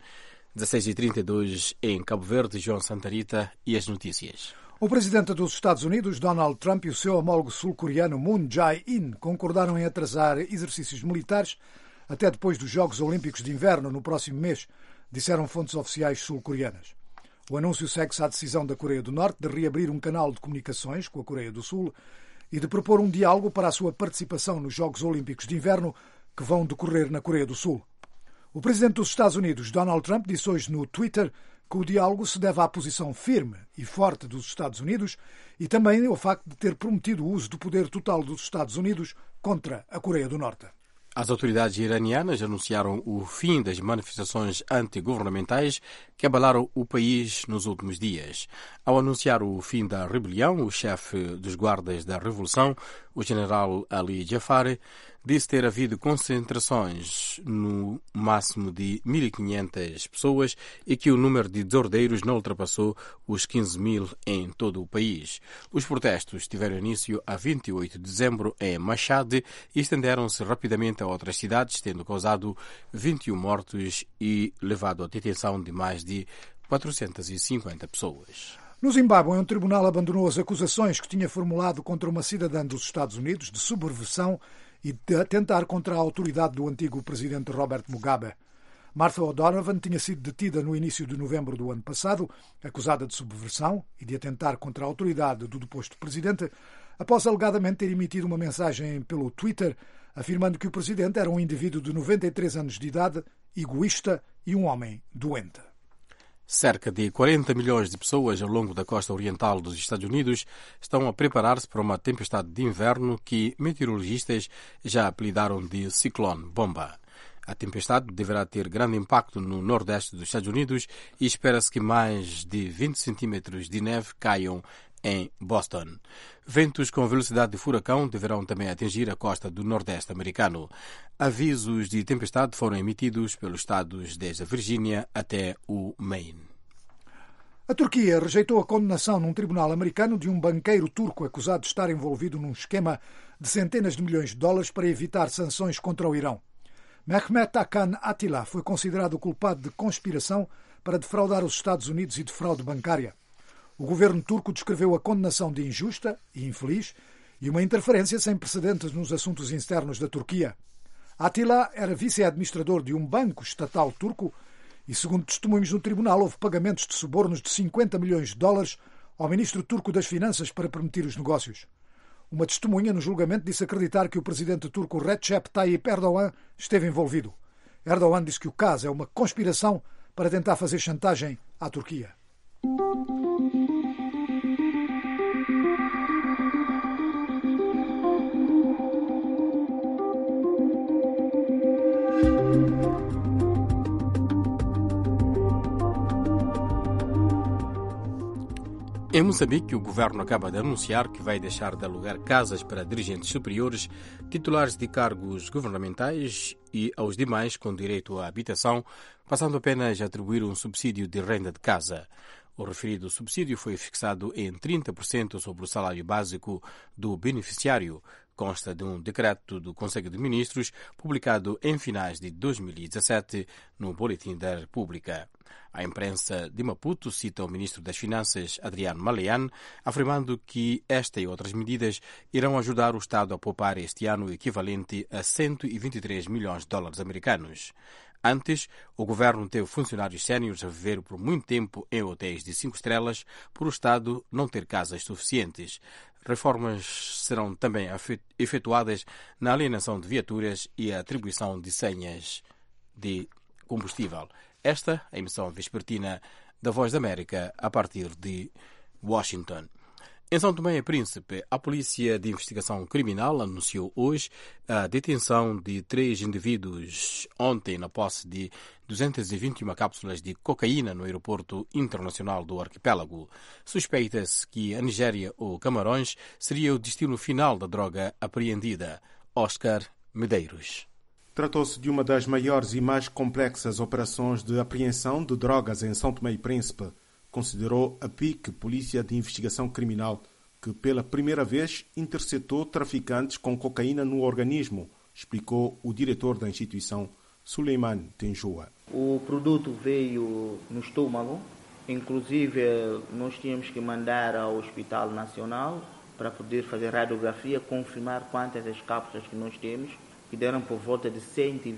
16h32 em Cabo Verde, João Santa Rita e as notícias. O presidente dos Estados Unidos, Donald Trump, e o seu homólogo sul-coreano Moon Jae-in concordaram em atrasar exercícios militares até depois dos Jogos Olímpicos de Inverno no próximo mês, disseram fontes oficiais sul-coreanas. O anúncio segue-se à decisão da Coreia do Norte de reabrir um canal de comunicações com a Coreia do Sul e de propor um diálogo para a sua participação nos Jogos Olímpicos de Inverno que vão decorrer na Coreia do Sul. O presidente dos Estados Unidos, Donald Trump, disse hoje no Twitter que o diálogo se deve à posição firme e forte dos Estados Unidos e também ao facto de ter prometido o uso do poder total dos Estados Unidos contra a Coreia do Norte. As autoridades iranianas anunciaram o fim das manifestações antigovernamentais que abalaram o país nos últimos dias. Ao anunciar o fim da rebelião, o chefe dos guardas da Revolução, o general Ali Jafari, disse ter havido concentrações no máximo de 1.500 pessoas e que o número de desordeiros não ultrapassou os 15.000 em todo o país. Os protestos tiveram início a 28 de dezembro em Mashhad e estenderam-se rapidamente a outras cidades, tendo causado 21 mortos e levado à detenção de mais de 450 pessoas. No Zimbábue, um tribunal abandonou as acusações que tinha formulado contra uma cidadã dos Estados Unidos de subversão e de atentar contra a autoridade do antigo presidente Robert Mugabe. Martha O'Donovan tinha sido detida no início de novembro do ano passado, acusada de subversão e de atentar contra a autoridade do deposto presidente, após alegadamente ter emitido uma mensagem pelo Twitter afirmando que o presidente era um indivíduo de 93 anos de idade, egoísta e um homem doente. Cerca de 40 milhões de pessoas ao longo da costa oriental dos Estados Unidos estão a preparar-se para uma tempestade de inverno que meteorologistas já apelidaram de ciclone bomba. A tempestade deverá ter grande impacto no nordeste dos Estados Unidos e espera-se que mais de 20 centímetros de neve caiam em Boston. Ventos com velocidade de furacão deverão também atingir a costa do nordeste americano. Avisos de tempestade foram emitidos pelos estados desde a Virgínia até o Maine. A Turquia rejeitou a condenação num tribunal americano de um banqueiro turco acusado de estar envolvido num esquema de centenas de milhões de dólares para evitar sanções contra o Irão. Mehmet Hakan Atilla foi considerado culpado de conspiração para defraudar os Estados Unidos e de fraude bancária. O governo turco descreveu a condenação de injusta e infeliz e uma interferência sem precedentes nos assuntos internos da Turquia. Atilla era vice-administrador de um banco estatal turco e, segundo testemunhos no tribunal, houve pagamentos de subornos de 50 milhões de dólares ao ministro turco das Finanças para permitir os negócios. Uma testemunha no julgamento disse acreditar que o presidente turco Recep Tayyip Erdogan esteve envolvido. Erdogan disse que o caso é uma conspiração para tentar fazer chantagem à Turquia. Em Moçambique, o governo acaba de anunciar que vai deixar de alugar casas para dirigentes superiores, titulares de cargos governamentais e aos demais com direito à habitação, passando apenas a atribuir um subsídio de renda de casa. O referido subsídio foi fixado em 30% sobre o salário básico do beneficiário. Consta de um decreto do Conselho de Ministros publicado em finais de 2017 no Boletim da República. A imprensa de Maputo cita o ministro das Finanças, Adriano Malean, afirmando que esta e outras medidas irão ajudar o Estado a poupar este ano o equivalente a 123 milhões de dólares americanos. Antes, o governo teve funcionários séniores a viver por muito tempo em hotéis de 5 estrelas por o Estado não ter casas suficientes. Reformas serão também efetuadas na alienação de viaturas e a atribuição de senhas de combustível. Esta é a emissão vespertina da Voz da América a partir de Washington. Em São Tomé e Príncipe, a Polícia de Investigação Criminal anunciou hoje a detenção de 3 indivíduos ontem na posse de 221 cápsulas de cocaína no aeroporto internacional do arquipélago. Suspeita-se que a Nigéria ou Camarões seria o destino final da droga apreendida. Oscar Medeiros. Tratou-se de uma das maiores e mais complexas operações de apreensão de drogas em São Tomé e Príncipe, considerou a PIC, Polícia de Investigação Criminal, que pela primeira vez interceptou traficantes com cocaína no organismo, explicou o diretor da instituição, Suleiman Tenjoa. O produto veio no estômago, inclusive nós tínhamos que mandar ao Hospital Nacional para poder fazer radiografia, confirmar quantas as cápsulas que nós temos, que deram por volta de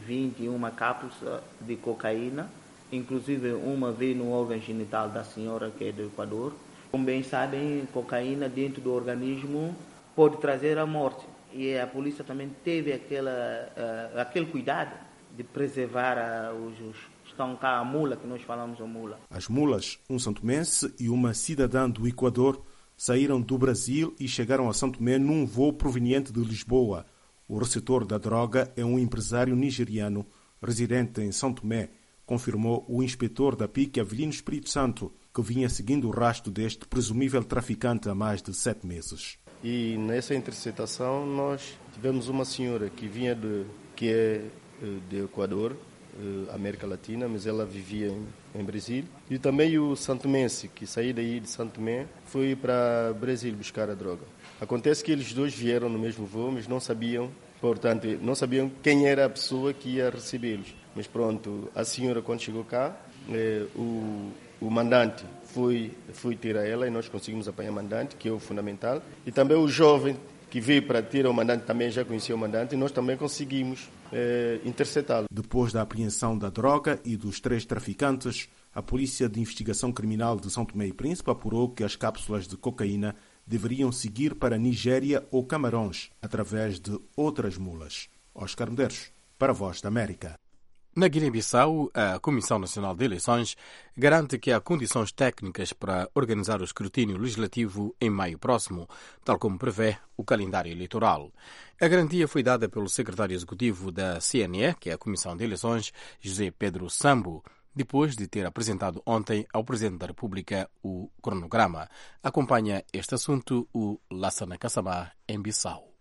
121 cápsulas de cocaína. Inclusive uma veio no órgão genital da senhora, que é do Equador. Como bem sabem, cocaína dentro do organismo pode trazer a morte. E a polícia também teve aquele cuidado de preservar estão cá a mula, que nós falamos a mula. As mulas, um santomense e uma cidadã do Equador, saíram do Brasil e chegaram a São Tomé num voo proveniente de Lisboa. O receptor da droga é um empresário nigeriano residente em São Tomé, confirmou o inspetor da PIC, Avelino Espírito Santo, que vinha seguindo o rastro deste presumível traficante há mais de 7 meses. E nessa interceptação nós tivemos uma senhora que é de Equador, América Latina, mas ela vivia em Brasil. E também o santomense, que saiu daí de São Tomé, foi para Brasil buscar a droga. Acontece que eles dois vieram no mesmo voo, mas não sabiam quem era a pessoa que ia recebê-los. Mas pronto, a senhora quando chegou cá, o mandante foi tirar ela e nós conseguimos apanhar o mandante, que é o fundamental. E também o jovem que veio para tirar o mandante também já conhecia o mandante e nós também conseguimos interceptá-lo. Depois da apreensão da droga e dos 3 traficantes, a Polícia de Investigação Criminal de São Tomé e Príncipe apurou que as cápsulas de cocaína deveriam seguir para a Nigéria ou Camarões, através de outras mulas. Oscar Medeiros, para a Voz da América. Na Guiné-Bissau, a Comissão Nacional de Eleições garante que há condições técnicas para organizar o escrutínio legislativo em maio próximo, tal como prevê o calendário eleitoral. A garantia foi dada pelo secretário executivo da CNE, que é a Comissão de Eleições, José Pedro Sambo, depois de ter apresentado ontem ao Presidente da República o cronograma. Acompanha este assunto o Lassana Kassamá, em Bissau.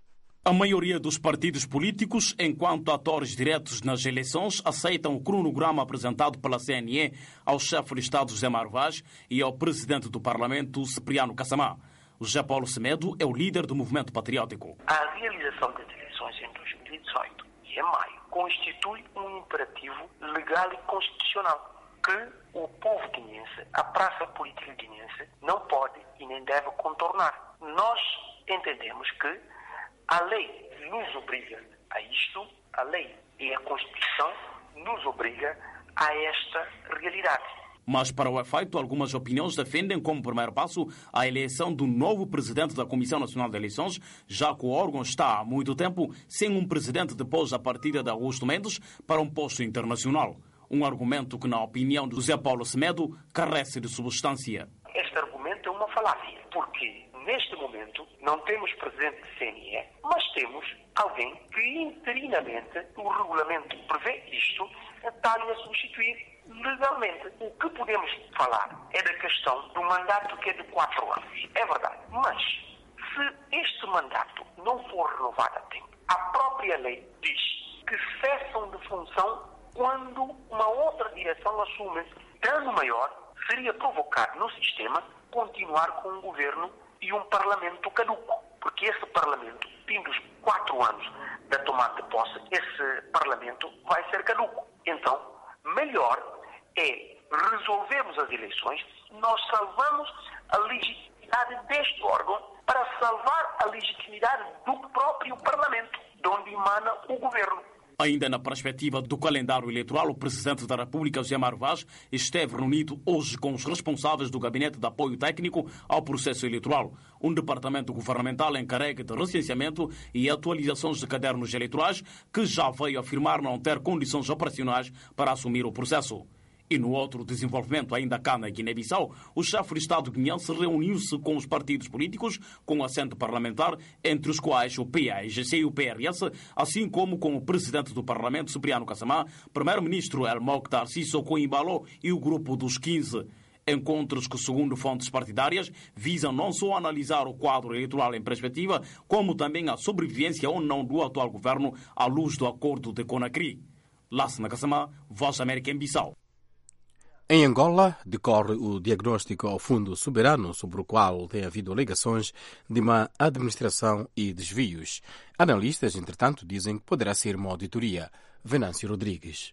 A maioria dos partidos políticos, enquanto atores diretos nas eleições, aceitam o cronograma apresentado pela CNE ao chefe de Estado José Mário Vaz e ao presidente do Parlamento Cipriano Kassamá. O José Paulo Semedo é o líder do movimento patriótico. A realização das eleições em 2018 e em maio constitui um imperativo legal e constitucional que o povo guineense, a praça política guineense, não pode e nem deve contornar. Nós entendemos que a lei nos obriga a isto, a lei e a Constituição nos obriga a esta realidade. Mas, para o efeito, algumas opiniões defendem como primeiro passo a eleição do novo presidente da Comissão Nacional de Eleições, já que o órgão está há muito tempo sem um presidente depois da partida de Augusto Mendes para um posto internacional. Um argumento que, na opinião de José Paulo Semedo, carece de substância. Este argumento é uma falácia, porque neste momento não temos presidente de CNE, mas temos alguém que interinamente, o regulamento prevê isto, está-lhe a substituir legalmente. O que podemos falar é da questão do mandato que é de 4 anos. É verdade. Mas, se este mandato não for renovado a tempo, a própria lei diz que cessam de função quando uma outra direção assume. Dano maior seria provocar no sistema continuar com um governo e um parlamento caduco. Porque esse parlamento, tendo os 4 anos da tomada de posse, esse parlamento vai ser caduco. Então, melhor é resolvermos as eleições, nós salvamos a legitimidade deste órgão para salvar a legitimidade do próprio parlamento, de onde emana o governo. Ainda na perspectiva do calendário eleitoral, o Presidente da República, José Mário Vaz, esteve reunido hoje com os responsáveis do Gabinete de Apoio Técnico ao Processo Eleitoral, um departamento governamental encarregue de recenseamento e atualizações de cadernos eleitorais, que já veio afirmar não ter condições operacionais para assumir o processo. E no outro desenvolvimento, ainda cá na Guiné-Bissau, o chefe de Estado guineense reuniu-se com os partidos políticos com assento parlamentar, entre os quais o PAIGC e o PRS, assim como com o presidente do Parlamento, Cipriano Kassamá, primeiro-ministro El Mokhtar Cissokho Kouimbalo e o grupo dos 15. Encontros que, segundo fontes partidárias, visam não só analisar o quadro eleitoral em perspectiva, como também a sobrevivência ou não do atual governo à luz do acordo de Conakry. Lassana Kassamá, Voz da América em Bissau. Em Angola, decorre o diagnóstico ao Fundo Soberano, sobre o qual tem havido alegações de má administração e desvios. Analistas, entretanto, dizem que poderá ser uma auditoria. Venâncio Rodrigues.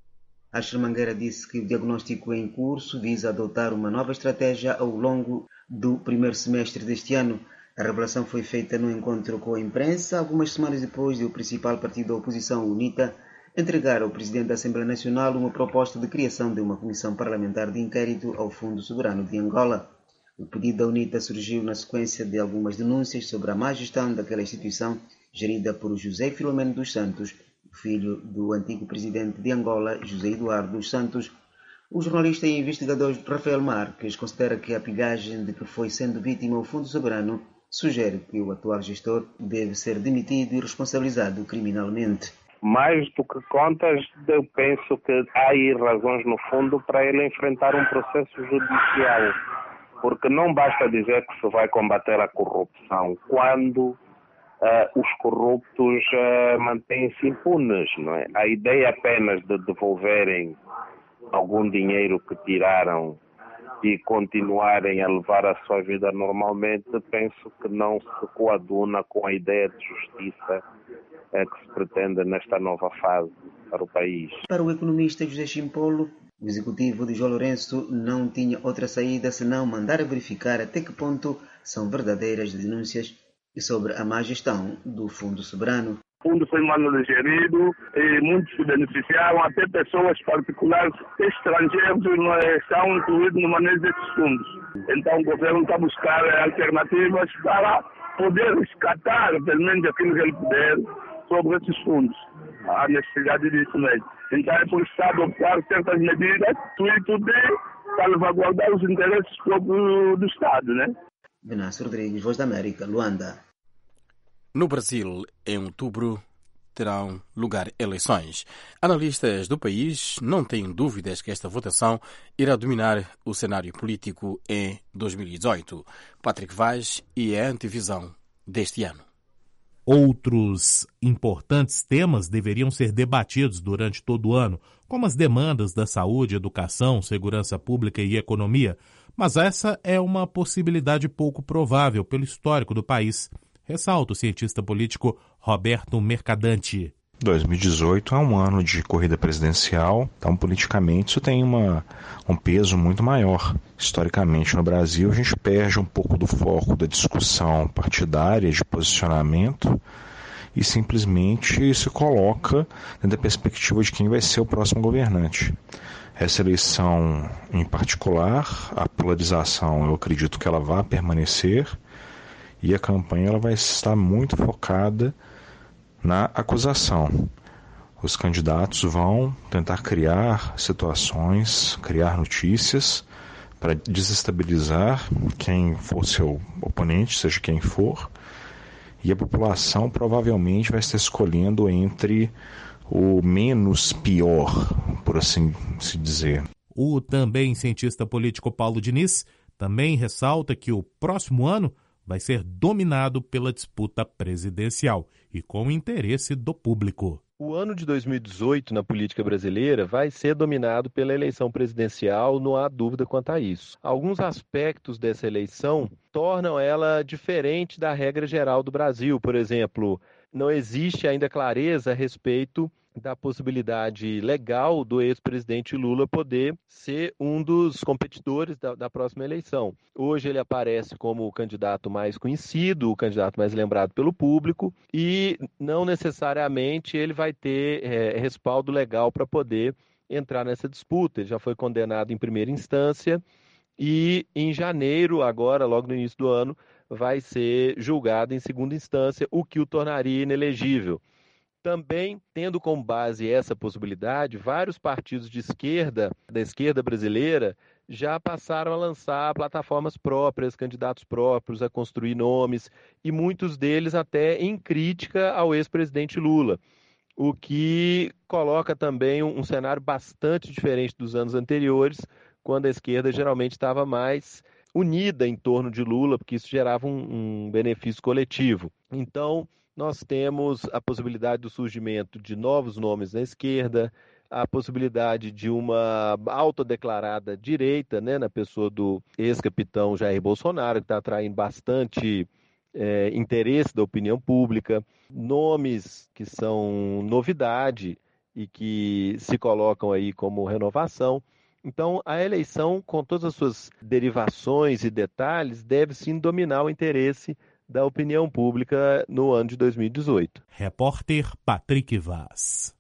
A Xermangueira disse que o diagnóstico em curso visa adotar uma nova estratégia ao longo do primeiro semestre deste ano. A revelação foi feita no encontro com a imprensa, algumas semanas depois do principal partido da oposição, UNITA, entregar ao Presidente da Assembleia Nacional uma proposta de criação de uma comissão parlamentar de inquérito ao Fundo Soberano de Angola. O pedido da UNITA surgiu na sequência de algumas denúncias sobre a má gestão daquela instituição, gerida por José Filomeno dos Santos, filho do antigo presidente de Angola, José Eduardo dos Santos. O jornalista e investigador Rafael Marques considera que a pilhagem de que foi sendo vítima o Fundo Soberano sugere que o atual gestor deve ser demitido e responsabilizado criminalmente. Mais do que contas, eu penso que há aí razões no fundo para ele enfrentar um processo judicial, porque não basta dizer que se vai combater a corrupção quando os corruptos mantêm-se impunes, não é? A ideia apenas de devolverem algum dinheiro que tiraram e continuarem a levar a sua vida normalmente, penso que não se coaduna com a ideia de justiça que se pretende nesta nova fase para o país. Para o economista José Chimpolo, o executivo de João Lourenço não tinha outra saída senão mandar verificar até que ponto são verdadeiras denúncias sobre a má gestão do Fundo Soberano. O fundo foi mal gerido e muitos se beneficiaram, até pessoas particulares estrangeiros não estão incluídos no manejo desses fundos. Então o governo está a buscar alternativas para poder resgatar, pelo menos aquilo que ele puder, sobre esses fundos. A necessidade disso mesmo. Então é por isso que está a adoptar certas medidas, tudo de salvaguardar os interesses do Estado, né? Venâncio Rodrigues, Voz da América, Luanda. No Brasil, em outubro, terão lugar eleições. Analistas do país não têm dúvidas que esta votação irá dominar o cenário político em 2018. Patrick Vaz e a antevisão deste ano. Outros importantes temas deveriam ser debatidos durante todo o ano, como as demandas da saúde, educação, segurança pública e economia, mas essa é uma possibilidade pouco provável pelo histórico do país, ressalta o cientista político Roberto Mercadante. 2018 é um ano de corrida presidencial, então politicamente isso tem um peso muito maior. Historicamente no Brasil a gente perde um pouco do foco da discussão partidária, de posicionamento, e simplesmente se coloca dentro da perspectiva de quem vai ser o próximo governante. Essa eleição em particular, a polarização, eu acredito que ela vai permanecer, e a campanha ela vai estar muito focada na acusação. Os candidatos vão tentar criar situações, criar notícias para desestabilizar quem for seu oponente, seja quem for, e a população provavelmente vai estar escolhendo entre o menos pior, por assim se dizer. O também cientista político Paulo Diniz também ressalta que o próximo ano vai ser dominado pela disputa presidencial e com o interesse do público. O ano de 2018 na política brasileira vai ser dominado pela eleição presidencial, não há dúvida quanto a isso. Alguns aspectos dessa eleição tornam ela diferente da regra geral do Brasil. Por exemplo, não existe ainda clareza a respeito da possibilidade legal do ex-presidente Lula poder ser um dos competidores da próxima eleição. Hoje ele aparece como o candidato mais conhecido, o candidato mais lembrado pelo público, e não necessariamente ele vai ter respaldo legal para poder entrar nessa disputa. Ele já foi condenado em primeira instância e em janeiro, agora, logo no início do ano, vai ser julgado em segunda instância, o que o tornaria inelegível. Também, tendo como base essa possibilidade, vários partidos de esquerda, da esquerda brasileira, já passaram a lançar plataformas próprias, candidatos próprios, a construir nomes, e muitos deles até em crítica ao ex-presidente Lula, o que coloca também um cenário bastante diferente dos anos anteriores, quando a esquerda geralmente estava mais unida em torno de Lula, porque isso gerava um benefício coletivo. Então, nós temos a possibilidade do surgimento de novos nomes na esquerda, a possibilidade de uma autodeclarada direita, na pessoa do ex-capitão Jair Bolsonaro, que está atraindo bastante interesse da opinião pública, nomes que são novidade e que se colocam aí como renovação. Então, a eleição, com todas as suas derivações e detalhes, deve sim dominar o interesse da opinião pública no ano de 2018. Repórter Patrick Vaz.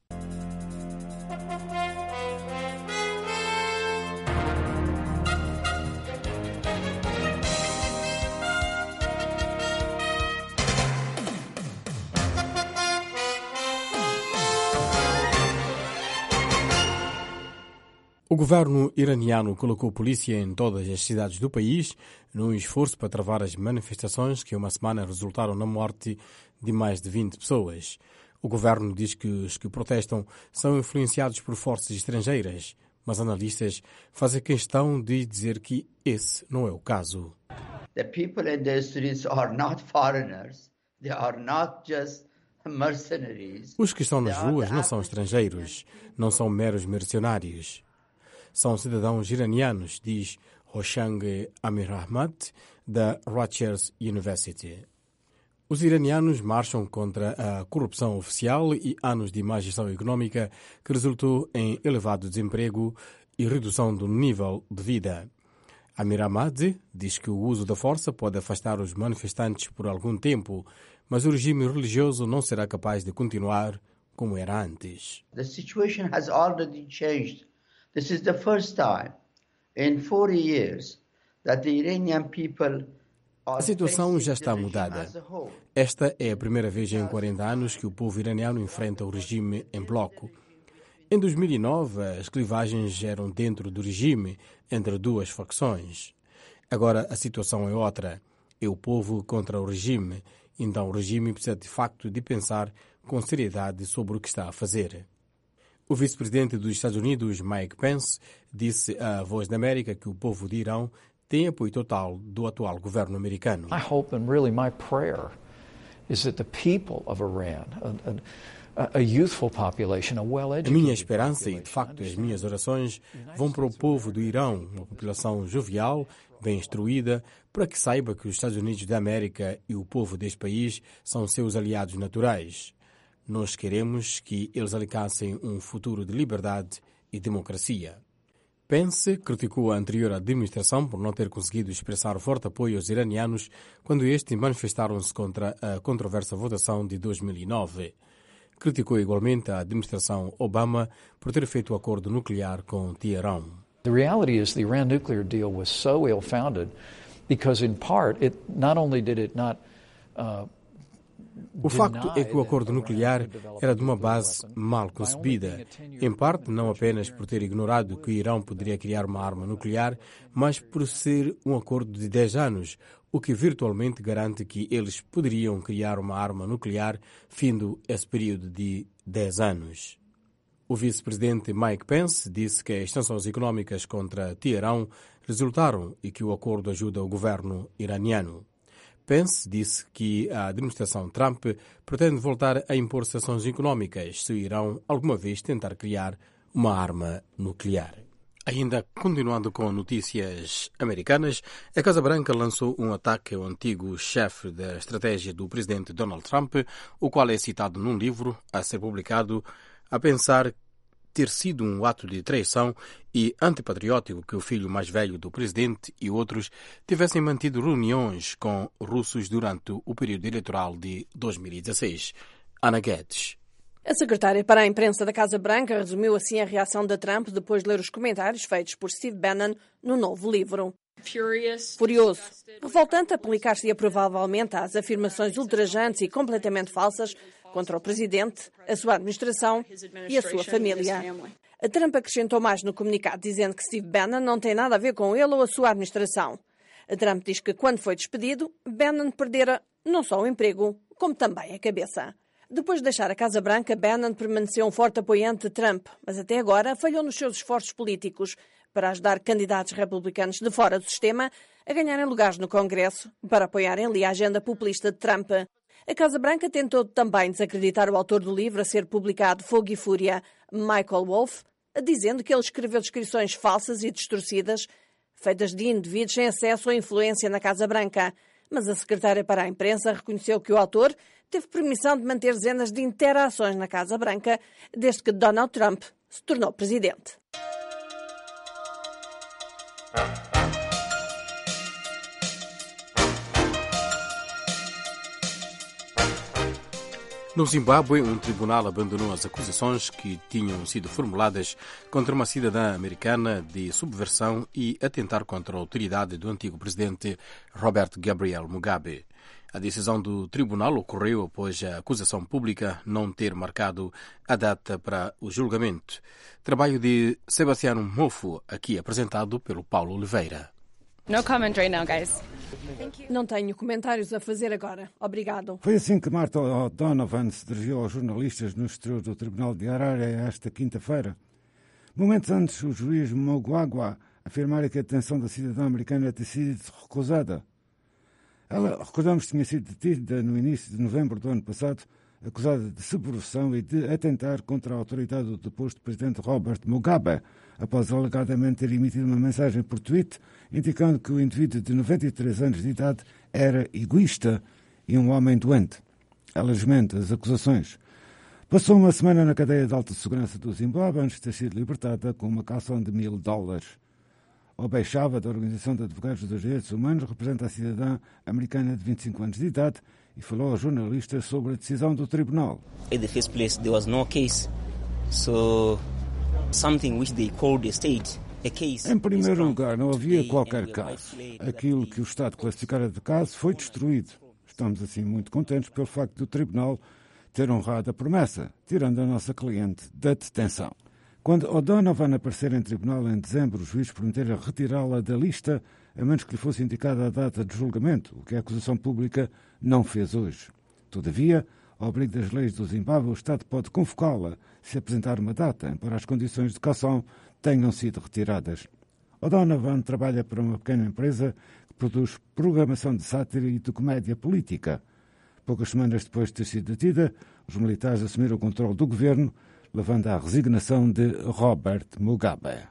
O governo iraniano colocou polícia em todas as cidades do país num esforço para travar as manifestações que uma semana resultaram na morte de mais de 20 pessoas. O governo diz que os que protestam são influenciados por forças estrangeiras, mas analistas fazem questão de dizer que esse não é o caso. The people in the streets are not foreigners. They are not just mercenaries. Os que estão nas ruas não são estrangeiros, não são meros mercenários. São cidadãos iranianos, diz Roshang Amirahmat, da Rutgers University. Os iranianos marcham contra a corrupção oficial e anos de má gestão económica que resultou em elevado desemprego e redução do nível de vida. Amirahmat diz que o uso da força pode afastar os manifestantes por algum tempo, mas o regime religioso não será capaz de continuar como era antes. The situation has already changed. This is the first time in 40 years that the Iranian people A situação já está mudada. Esta é a primeira vez em 40 anos que o povo iraniano enfrenta o regime em bloco. Em 2009, as clivagens eram dentro do regime entre duas facções. Agora a situação é outra. É o povo contra o regime. Então o regime precisa de facto de pensar com seriedade sobre o que está a fazer. O vice-presidente dos Estados Unidos, Mike Pence, disse à Voz da América que o povo de Irão tem apoio total do atual governo americano. is that the people of Iran, a youthful population, a well-educated A minha esperança e, de facto, as minhas orações vão para o povo do Irão, uma população jovial, bem instruída, para que saiba que os Estados Unidos da América e o povo deste país são seus aliados naturais. Nós queremos que eles alcancem um futuro de liberdade e democracia. Pence criticou a anterior administração por não ter conseguido expressar forte apoio aos iranianos quando estes manifestaram-se contra a controversa votação de 2009. Criticou igualmente a administração Obama por ter feito o acordo nuclear com Teherão. The reality is the Iran nuclear deal was so ill-founded because, in part, it not only did it not O facto é que o acordo nuclear era de uma base mal concebida, em parte não apenas por ter ignorado que o Irão poderia criar uma arma nuclear, mas por ser um acordo de 10 anos, o que virtualmente garante que eles poderiam criar uma arma nuclear findo esse período de 10 anos. O vice-presidente Mike Pence disse que as sanções económicas contra Teherão resultaram e que o acordo ajuda o governo iraniano. Pence disse que a administração Trump pretende voltar a impor sanções económicas se o Irão alguma vez tentar criar uma arma nuclear. Ainda continuando com notícias americanas, a Casa Branca lançou um ataque ao antigo chefe da estratégia do presidente Donald Trump, o qual é citado num livro a ser publicado, a pensar ter sido um ato de traição e antipatriótico que o filho mais velho do presidente e outros tivessem mantido reuniões com russos durante o período eleitoral de 2016. Ana Guedes. A secretária para a imprensa da Casa Branca resumiu assim a reação de Trump depois de ler os comentários feitos por Steve Bannon no novo livro. Furioso, revoltante aplicar-se-ia provavelmente às afirmações ultrajantes e completamente falsas contra o presidente, a sua administração e a sua família. A Trump acrescentou mais no comunicado, dizendo que Steve Bannon não tem nada a ver com ele ou a sua administração. A Trump diz que, quando foi despedido, Bannon perdera não só o emprego, como também a cabeça. Depois de deixar a Casa Branca, Bannon permaneceu um forte apoiante de Trump, mas até agora falhou nos seus esforços políticos para ajudar candidatos republicanos de fora do sistema a ganharem lugares no Congresso para apoiarem ali a agenda populista de Trump. A Casa Branca tentou também desacreditar o autor do livro a ser publicado Fogo e Fúria, Michael Wolff, dizendo que ele escreveu descrições falsas e distorcidas, feitas de indivíduos sem acesso ou influência na Casa Branca. Mas a secretária para a imprensa reconheceu que o autor teve permissão de manter dezenas de interações na Casa Branca desde que Donald Trump se tornou presidente. No Zimbábue, um tribunal abandonou as acusações que tinham sido formuladas contra uma cidadã americana de subversão e atentar contra a autoridade do antigo presidente Robert Gabriel Mugabe. A decisão do tribunal ocorreu após a acusação pública não ter marcado a data para o julgamento. Trabalho de Sebastiano Mofo, aqui apresentado pelo Paulo Oliveira. No comment right now, guys. Não tenho comentários a fazer agora. Obrigado. Foi assim que Marta O'Donovan se dirigiu aos jornalistas no exterior do Tribunal de Harare esta quinta-feira. Momentos antes, o juiz Mogwagwa afirmara que a detenção da cidadã americana tinha sido recusada. Ela, recordamos, tinha sido detida no início de novembro do ano passado, acusada de subversão e de atentar contra a autoridade do deposto presidente Robert Mugabe, após alegadamente ter emitido uma mensagem por tweet indicando que o indivíduo de 93 anos de idade era egoísta e um homem doente. Ela desmente as acusações. Passou uma semana na cadeia de alta segurança do Zimbábue antes de ter sido libertada com uma calção de $1.000. Obey Chava, da Organização de Advogados dos Direitos Humanos, representa a cidadã americana de 25 anos de idade e falou aos jornalistas sobre a decisão do tribunal. In the first place, there was no case. So, something which they called the state, a case. Em primeiro lugar, não havia qualquer caso. Aquilo que o Estado classificara de caso foi destruído. Estamos, assim, muito contentes pelo facto do tribunal ter honrado a promessa, tirando a nossa cliente da detenção. Quando O'Donovan aparecer em tribunal em dezembro, o juiz prometera retirá-la da lista, a menos que lhe fosse indicada a data de julgamento, o que a acusação pública não fez hoje. Todavia, ao abrigo das leis do Zimbábue, o Estado pode convocá-la se apresentar uma data, embora as condições de caução tenham sido retiradas. O'Donovan trabalha para uma pequena empresa que produz programação de sátira e de comédia política. Poucas semanas depois de ter sido detida, os militares assumiram o controle do governo, levando à resignação de Robert Mugabe.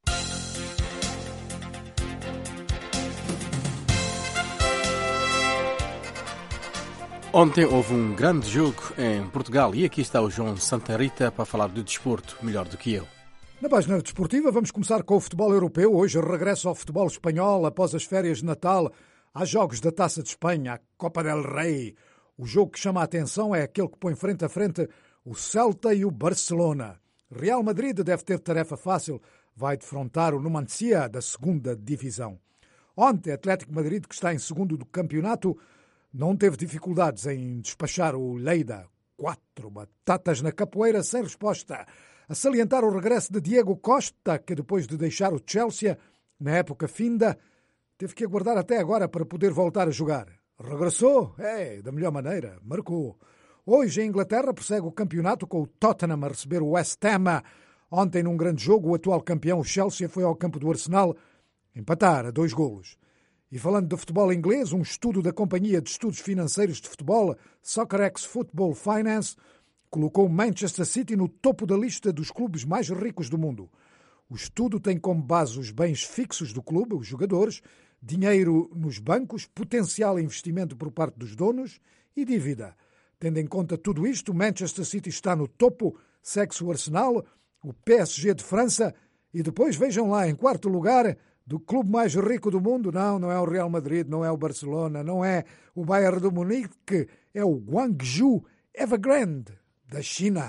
Ontem houve um grande jogo em Portugal e aqui está o João Santa Rita para falar do desporto melhor do que eu. Na página desportiva vamos começar com o futebol europeu. Hoje regresso ao futebol espanhol após as férias de Natal. Há jogos da Taça de Espanha, a Copa del Rei. O jogo que chama a atenção é aquele que põe frente a frente o Celta e o Barcelona. Real Madrid deve ter tarefa fácil. Vai defrontar o Numancia da segunda divisão. Ontem, Atlético Madrid, que está em segundo do campeonato, não teve dificuldades em despachar o Lleida. 4 batatas na capoeira sem resposta. A salientar o regresso de Diego Costa, que depois de deixar o Chelsea, na época finda, teve que aguardar até agora para poder voltar a jogar. Regressou? Da melhor maneira. Marcou. Hoje, em Inglaterra, prossegue o campeonato com o Tottenham a receber o West Ham. Ontem, num grande jogo, o atual campeão, o Chelsea, foi ao campo do Arsenal empatar a 2 golos. E falando de futebol inglês, um estudo da Companhia de Estudos Financeiros de Futebol, SoccerX Football Finance, colocou o Manchester City no topo da lista dos clubes mais ricos do mundo. O estudo tem como base os bens fixos do clube, os jogadores, dinheiro nos bancos, potencial investimento por parte dos donos e dívida. Tendo em conta tudo isto, o Manchester City está no topo, segue-se o Arsenal, o PSG de França e depois, vejam lá, em quarto lugar, do clube mais rico do mundo, não é o Real Madrid, não é o Barcelona, não é o Bayern de Munique, é o Guangzhou Evergrande, da China.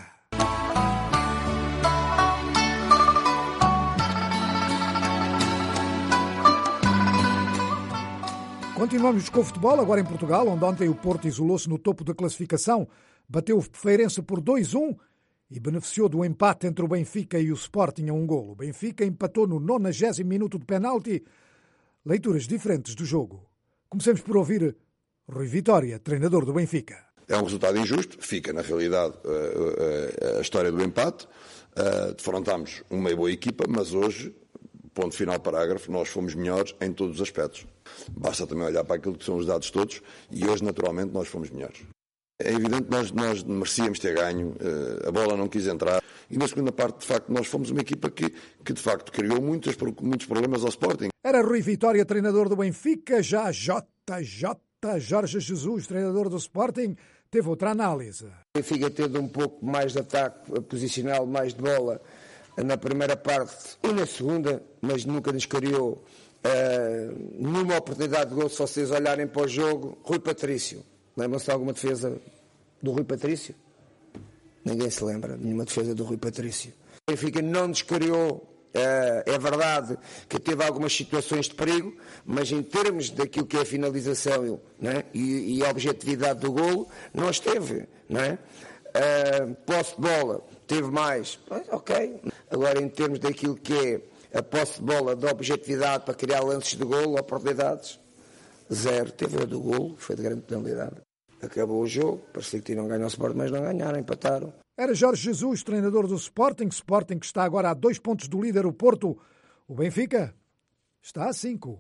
Continuamos com o futebol, agora em Portugal, onde ontem o Porto isolou-se no topo da classificação, bateu o Feirense por 2-1 e beneficiou do empate entre o Benfica e o Sporting a 1 golo. O Benfica empatou no 90º minuto de penalti. Leituras diferentes do jogo. Comecemos por ouvir Rui Vitória, treinador do Benfica. É um resultado injusto, fica na realidade a história do empate. Defrontámos uma boa equipa, mas hoje, ponto final parágrafo, nós fomos melhores em todos os aspectos. Basta também olhar para aquilo que são os dados todos e hoje naturalmente nós fomos melhores. É evidente que nós merecíamos ter ganho, a bola não quis entrar e na segunda parte, de facto, nós fomos uma equipa que de facto criou muitos problemas ao Sporting. Era Rui Vitória, treinador do Benfica, já Jorge Jesus, treinador do Sporting, teve outra análise. O Benfica teve um pouco mais de ataque posicional, mais de bola na primeira parte e na segunda, mas nunca nos criou nenhuma oportunidade de gol. Se vocês olharem para o jogo, Rui Patrício. Lembram-se de alguma defesa do Rui Patrício? Ninguém se lembra de nenhuma defesa do Rui Patrício. O Benfica não nos criou, é verdade que teve algumas situações de perigo, mas em termos daquilo que é a finalização, né, e a objetividade do golo, não esteve. Né? Posse de bola, teve mais, ok. Agora em termos daquilo que é a posse de bola da objetividade para criar lances de golo, oportunidades, 0. Teve a do golo, foi de grande penalidade. Acabou o jogo, parecia que tinham ganho o Sporting, mas não ganharam, empataram. Era Jorge Jesus, treinador do Sporting que está agora a 2 pontos do líder, o Porto. O Benfica está a 5.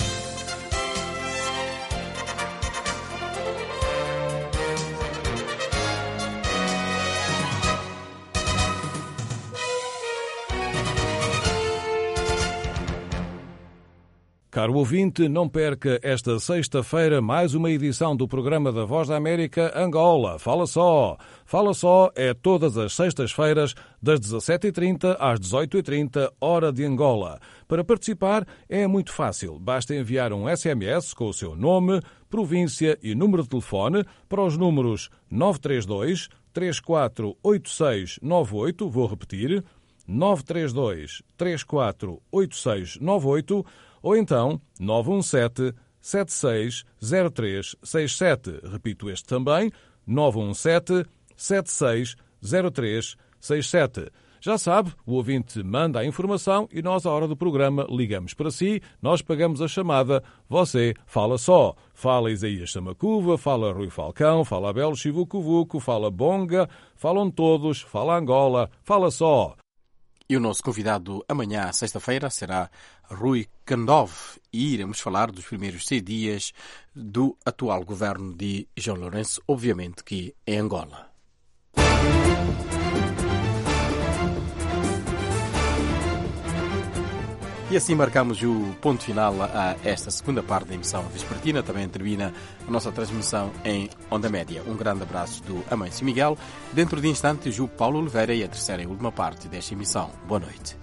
Caro ouvinte, não perca esta sexta-feira mais uma edição do programa da Voz da América Angola. Fala só! Fala só é todas as sextas-feiras, das 17h30 às 18h30, hora de Angola. Para participar é muito fácil. Basta enviar um SMS com o seu nome, província e número de telefone para os números 932 348698, vou repetir, 932 348698, ou então 917-760367. Repito este também, 917-760367. Já sabe, o ouvinte manda a informação e nós, à hora do programa, ligamos para si, nós pagamos a chamada, você fala só. Fala Isaías Samacuva, fala Rui Falcão, fala Abel Chivucuvuco, fala Bonga, falam todos, fala Angola, fala só. E o nosso convidado amanhã, sexta-feira, será Rui Kandov e iremos falar dos primeiros 6 dias do atual governo de João Lourenço, obviamente que em Angola. E assim marcamos o ponto final a esta segunda parte da emissão vespertina. Também termina a nossa transmissão em Onda Média. Um grande abraço do Amâncio Miguel. Dentro de instantes, o Paulo Oliveira e a terceira e última parte desta emissão. Boa noite.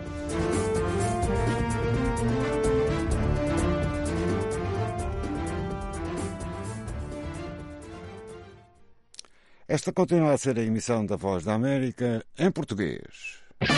Esta continua a ser a emissão da Voz da América em português.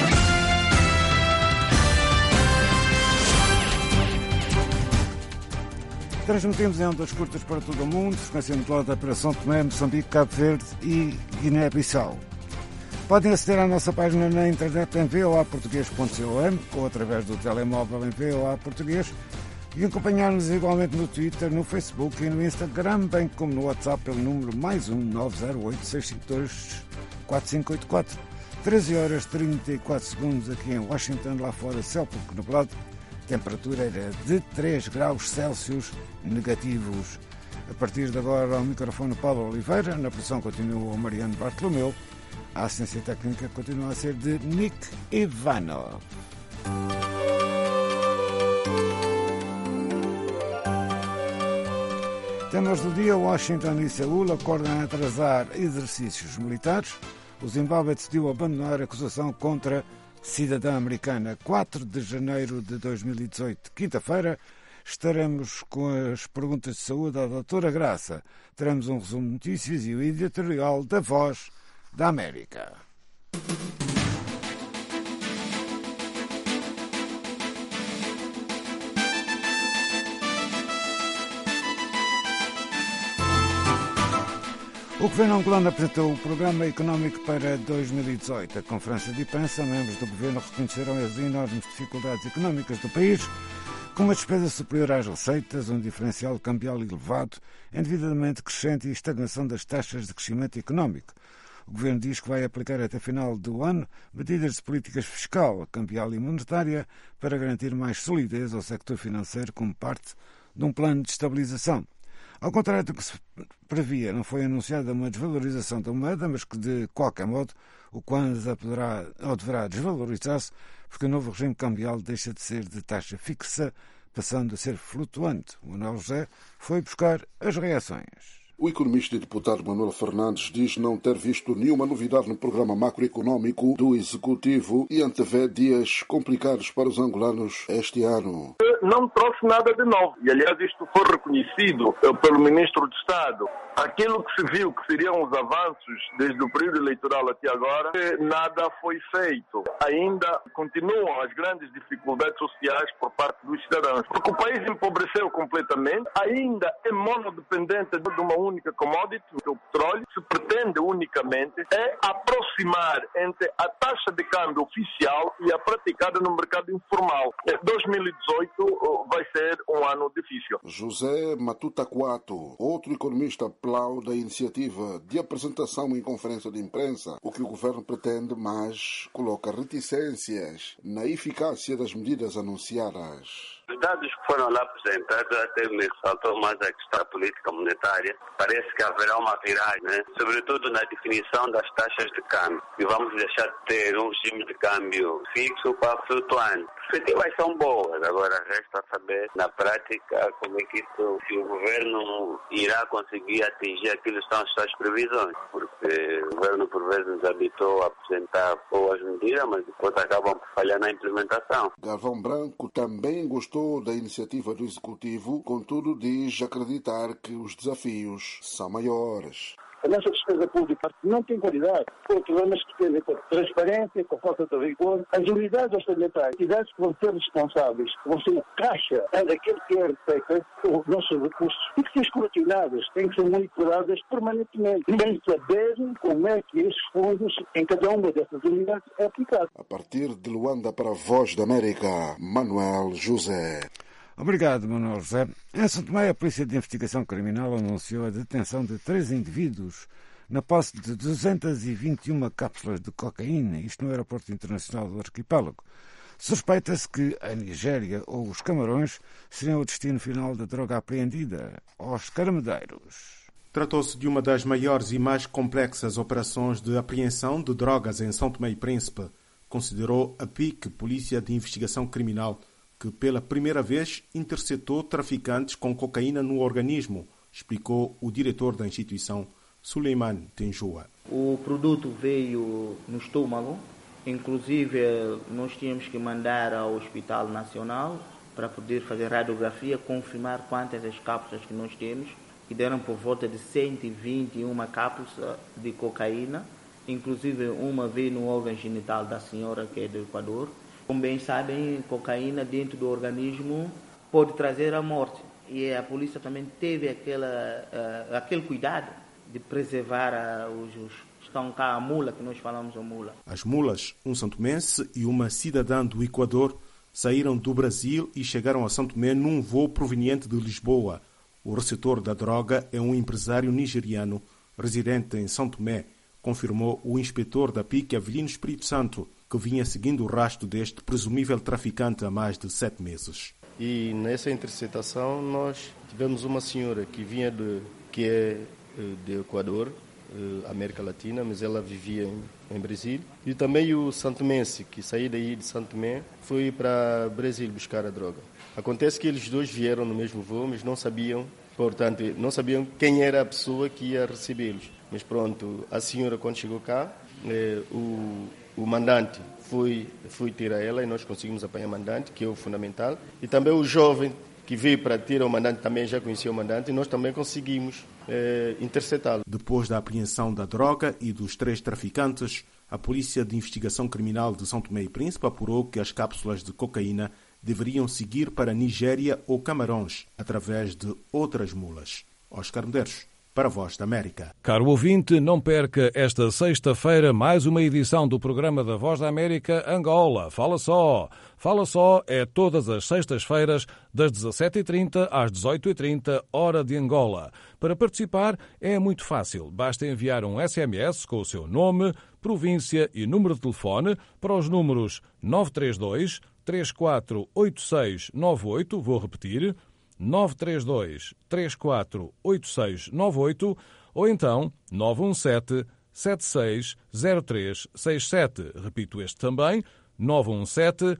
Transmitimos em ondas curtas para todo o mundo, frequência modulada para São Tomé, Moçambique, Cabo Verde e Guiné-Bissau. Podem aceder à nossa página na internet em voaportugues.com ou através do telemóvel em VOA Português e acompanhar-nos igualmente no Twitter, no Facebook e no Instagram, bem como no WhatsApp pelo número +1 908 652 4584. 13 horas 34 segundos aqui em Washington, lá fora céu pouco nublado. Temperatura era de 3 graus Celsius negativos. A partir de agora, ao microfone Paulo Oliveira, na produção continua o Mariano Bartolomeu, a assistência técnica continua a ser de Nick Ivanov. Temas do dia: Washington e Seul acordam a atrasar exercícios militares. O Zimbábue decidiu abandonar a acusação contra cidadã americana. 4 de janeiro de 2018, quinta-feira, estaremos com as perguntas de saúde à doutora Graça. Teremos um resumo de notícias e o editorial da Voz da América. O governo angolano apresentou o Programa Económico para 2018. A conferência de imprensa, membros do governo reconheceram as enormes dificuldades económicas do país, com uma despesa superior às receitas, um diferencial cambial elevado, endividamento crescente e estagnação das taxas de crescimento económico. O governo diz que vai aplicar até final do ano medidas de políticas fiscal, cambial e monetária para garantir mais solidez ao sector financeiro como parte de um plano de estabilização. Ao contrário do que se previa, não foi anunciada uma desvalorização da moeda, mas que, de qualquer modo, o Kwanza poderá ou deverá desvalorizar-se, porque o novo regime cambial deixa de ser de taxa fixa, passando a ser flutuante. O Manuel José foi buscar as reações. O economista e deputado Manuel Fernandes diz não ter visto nenhuma novidade no programa macroeconômico do Executivo e antevê dias complicados para os angolanos este ano. Não trouxe nada de novo. E, aliás, isto foi reconhecido pelo Ministro de Estado. Aquilo que se viu que seriam os avanços desde o período eleitoral até agora, nada foi feito. Ainda continuam as grandes dificuldades sociais por parte dos cidadãos. Porque o país empobreceu completamente, ainda é monodependente de uma única commodity, o petróleo. Se pretende unicamente é aproximar entre a taxa de câmbio oficial e a praticada no mercado informal. 2018 vai ser um ano difícil. José Matuta Quato, outro economista, aplaude a iniciativa de apresentação em conferência de imprensa, o que o governo pretende, mas coloca reticências na eficácia das medidas anunciadas. Os dados que foram lá apresentados até me ressaltou mais a questão política monetária. Parece que haverá uma viragem, né? Sobretudo na definição das taxas de câmbio. E vamos deixar de ter um regime de câmbio fixo para flutuante. Perspectivas são boas, agora resta saber na prática como é que isso, se o governo irá conseguir atingir aquilo que são as suas previsões, porque o governo por vezes nos habitou a apresentar boas medidas, mas depois acabam por falhar na implementação. Galvão Branco também gostou da iniciativa do Executivo, contudo diz acreditar que os desafios são maiores. A nossa despesa pública não tem qualidade, por problemas que têm a ver com transparência, com falta de rigor. As unidades orçamentais, entidades que vão ser responsáveis, vão ser o caixa daquilo que é feito, os nossos recursos, têm que ser escrutinadas, têm que ser monitoradas permanentemente, nem saber como é que esses fundos, em cada uma dessas unidades, é aplicado. A partir de Luanda para a Voz da América, Manuel José. Obrigado, Manuel José. Em São Tomé, a Polícia de Investigação Criminal anunciou a detenção de 3 indivíduos na posse de 221 cápsulas de cocaína, isto no aeroporto internacional do arquipélago. Suspeita-se que a Nigéria ou os Camarões seriam o destino final da droga apreendida. Oscar Medeiros. Tratou-se de uma das maiores e mais complexas operações de apreensão de drogas em São Tomé e Príncipe, considerou a PIC, Polícia de Investigação Criminal, que pela primeira vez interceptou traficantes com cocaína no organismo, explicou o diretor da instituição, Suleiman Tenjoa. O produto veio no estômago, inclusive nós tínhamos que mandar ao Hospital Nacional para poder fazer radiografia, confirmar quantas as cápsulas que nós temos, que deram por volta de 121 cápsulas de cocaína, inclusive uma veio no órgão genital da senhora que é do Equador. Como bem sabem, cocaína dentro do organismo pode trazer a morte. E a polícia também teve aquele cuidado de preservar os estão cá a mula, que nós falamos a mula. As mulas, um santomense e uma cidadã do Equador, saíram do Brasil e chegaram a São Tomé num voo proveniente de Lisboa. O receptor da droga é um empresário nigeriano residente em São Tomé, confirmou o inspetor da PIC, Avelino Espírito Santo, que vinha seguindo o rastro deste presumível traficante há mais de 7 meses. E nessa interceptação nós tivemos uma senhora que é do Equador, América Latina, mas ela vivia em Brasil. E também o santomense, que saiu daí de São Tomé, foi para Brasil buscar a droga. Acontece que eles dois vieram no mesmo voo, mas não sabiam quem era a pessoa que ia recebê-los. Mas pronto, a senhora quando chegou cá, o mandante foi tirar ela e nós conseguimos apanhar o mandante, que é o fundamental. E também o jovem que veio para tirar o mandante também já conhecia o mandante e nós também conseguimos interceptá-lo. Depois da apreensão da droga e dos 3 traficantes, a Polícia de Investigação Criminal de São Tomé e Príncipe apurou que as cápsulas de cocaína deveriam seguir para Nigéria ou Camarões, através de outras mulas. Oscar Medeiros, para a Voz da América. Caro ouvinte, não perca esta sexta-feira mais uma edição do programa da Voz da América Angola. Fala só! Fala só é todas as sextas-feiras, das 17h30 às 18h30, hora de Angola. Para participar é muito fácil. Basta enviar um SMS com o seu nome, província e número de telefone para os números 932 348698, vou repetir, 932 348698 ou então 917 760367. Repito este também, 917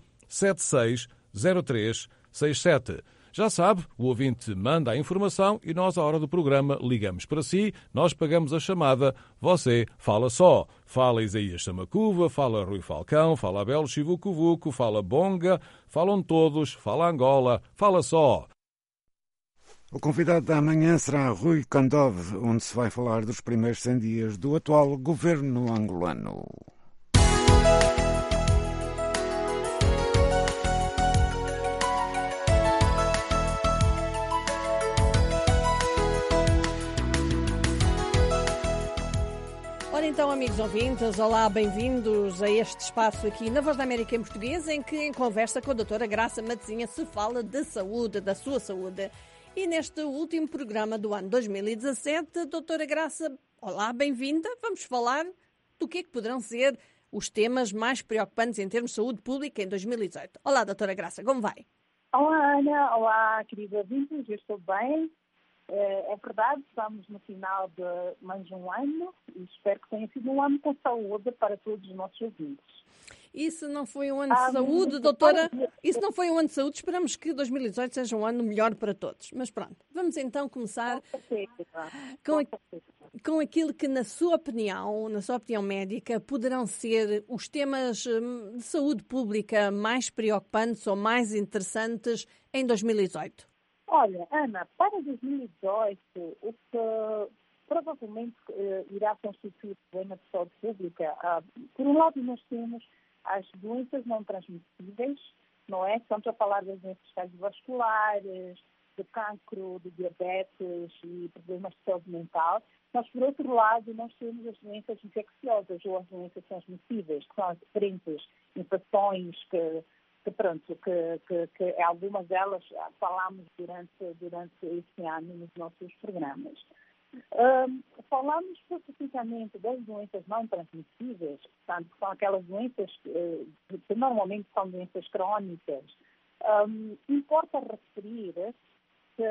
760367. Já sabe, o ouvinte manda a informação e nós, à hora do programa, ligamos para si, nós pagamos a chamada, você fala só. Fala Isaías Samacuva, fala Rui Falcão, fala Abel Chivucuvuco, fala Bonga, falam todos, fala Angola, fala só. O convidado da manhã será Rui Kandov, onde se vai falar dos primeiros 100 dias do atual governo angolano. Ora então, amigos ouvintes, olá, bem-vindos a este espaço aqui na Voz da América em português, em que, em conversa com a doutora Graça Matezinha, se fala de saúde, da sua saúde. E neste último programa do ano 2017, doutora Graça, olá, bem-vinda. Vamos falar do que é que poderão ser os temas mais preocupantes em termos de saúde pública em 2018. Olá, doutora Graça, como vai? Olá, Ana. Olá, queridos ouvintes. Eu estou bem. É verdade, estamos no final de mais um ano e espero que tenha sido um ano com saúde para todos os nossos ouvintes. Isso não foi um ano de saúde, doutora? Isso não foi um ano de saúde. Esperamos que 2018 seja um ano melhor para todos. Mas pronto, vamos então começar com aquilo que, na sua opinião médica, poderão ser os temas de saúde pública mais preocupantes ou mais interessantes em 2018. Olha, Ana, para 2018, o que provavelmente irá constituir o problema de saúde pública, por um lado nós temos as doenças não transmissíveis, não é? Estamos a falar das doenças cardiovasculares, de cancro, de diabetes e problemas de saúde mental. Mas, por outro lado, nós temos as doenças infecciosas ou as doenças transmissíveis, que são as diferentes infecções que algumas delas falamos durante este ano nos nossos programas. falamos especificamente das doenças não transmissíveis, portanto, são aquelas doenças que normalmente são doenças crónicas, importa referir que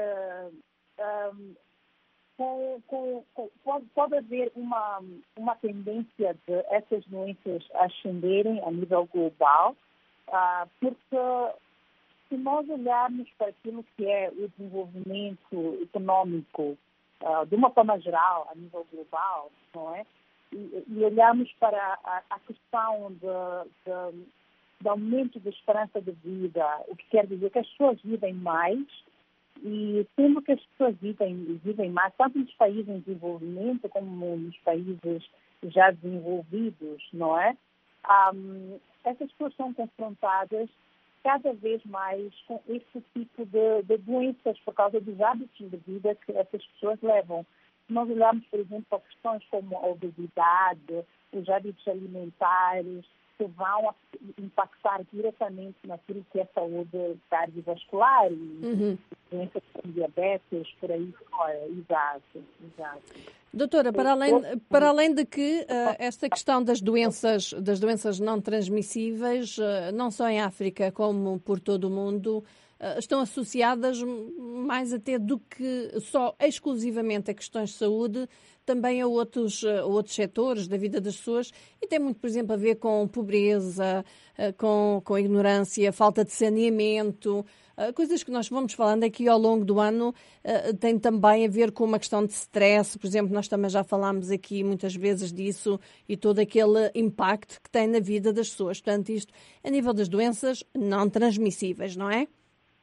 pode haver uma tendência de essas doenças ascenderem a nível global, porque se nós olharmos para aquilo que é o desenvolvimento econômico de uma forma geral, a nível global, não é? E olharmos para a questão do aumento da esperança de vida, o que quer dizer que as pessoas vivem mais, e sendo que as pessoas vivem mais, tanto nos países em desenvolvimento como nos países já desenvolvidos, não é? Essas pessoas são confrontadas cada vez mais com esse tipo de doenças por causa dos hábitos de vida que essas pessoas levam. Se nós olharmos, por exemplo, para questões como a obesidade, os hábitos alimentares, que vão impactar diretamente naquilo que é saúde cardiovascular e doenças como diabetes, por aí fora. Exato. Doutora, para além de que esta questão das doenças não transmissíveis, não só em África como por todo o mundo, estão associadas mais até do que só exclusivamente a questões de saúde, também a outros setores da vida das pessoas, e tem muito, por exemplo, a ver com pobreza, com ignorância, falta de saneamento, coisas que nós vamos falando aqui ao longo do ano. Tem também a ver com uma questão de stress, por exemplo, nós também já falámos aqui muitas vezes disso, e todo aquele impacto que tem na vida das pessoas. Portanto, isto a nível das doenças não transmissíveis, não é?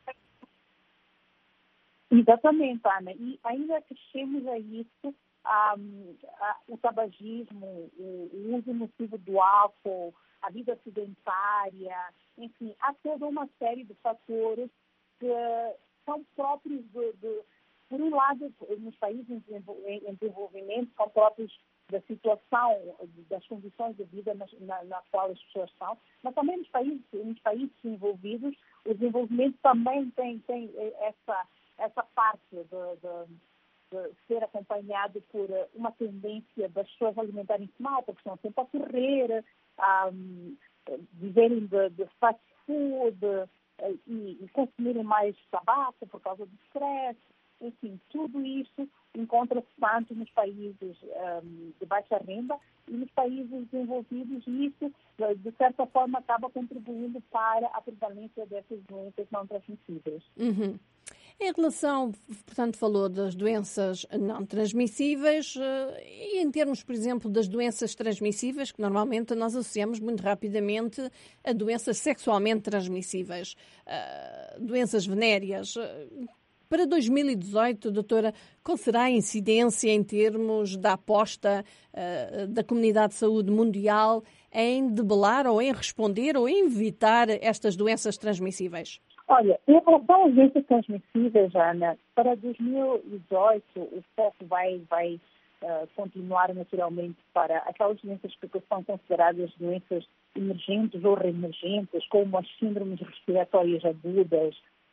Exatamente, Ana. E ainda acrescemos a isso o tabagismo, o uso nocivo do álcool, a vida sedentária, enfim, há toda uma série de fatores que são próprios por um lado, nos países em desenvolvimento, são próprios da situação, das condições de vida na qual as pessoas estão, mas também nos países desenvolvidos, o desenvolvimento também tem essa parte de ser acompanhado por uma tendência das pessoas alimentarem-se mal, porque estão sempre a correr, viverem de fast food e consumirem mais tabaco por causa do stress. Enfim, tudo isso encontra-se tanto nos países de baixa renda e nos países desenvolvidos, e isso, de certa forma, acaba contribuindo para a prevalência dessas doenças não transmissíveis. Em relação, portanto, falou das doenças não transmissíveis e em termos, por exemplo, das doenças transmissíveis, que normalmente nós associamos muito rapidamente a doenças sexualmente transmissíveis, doenças venéreas. Para 2018, doutora, qual será a incidência em termos da aposta da Comunidade de Saúde Mundial em debelar ou em responder ou em evitar estas doenças transmissíveis? Olha, em relação às doenças transmissíveis, Ana, para 2018 o foco vai continuar naturalmente para aquelas doenças que são consideradas doenças emergentes ou reemergentes, como as síndromes respiratórias agudas,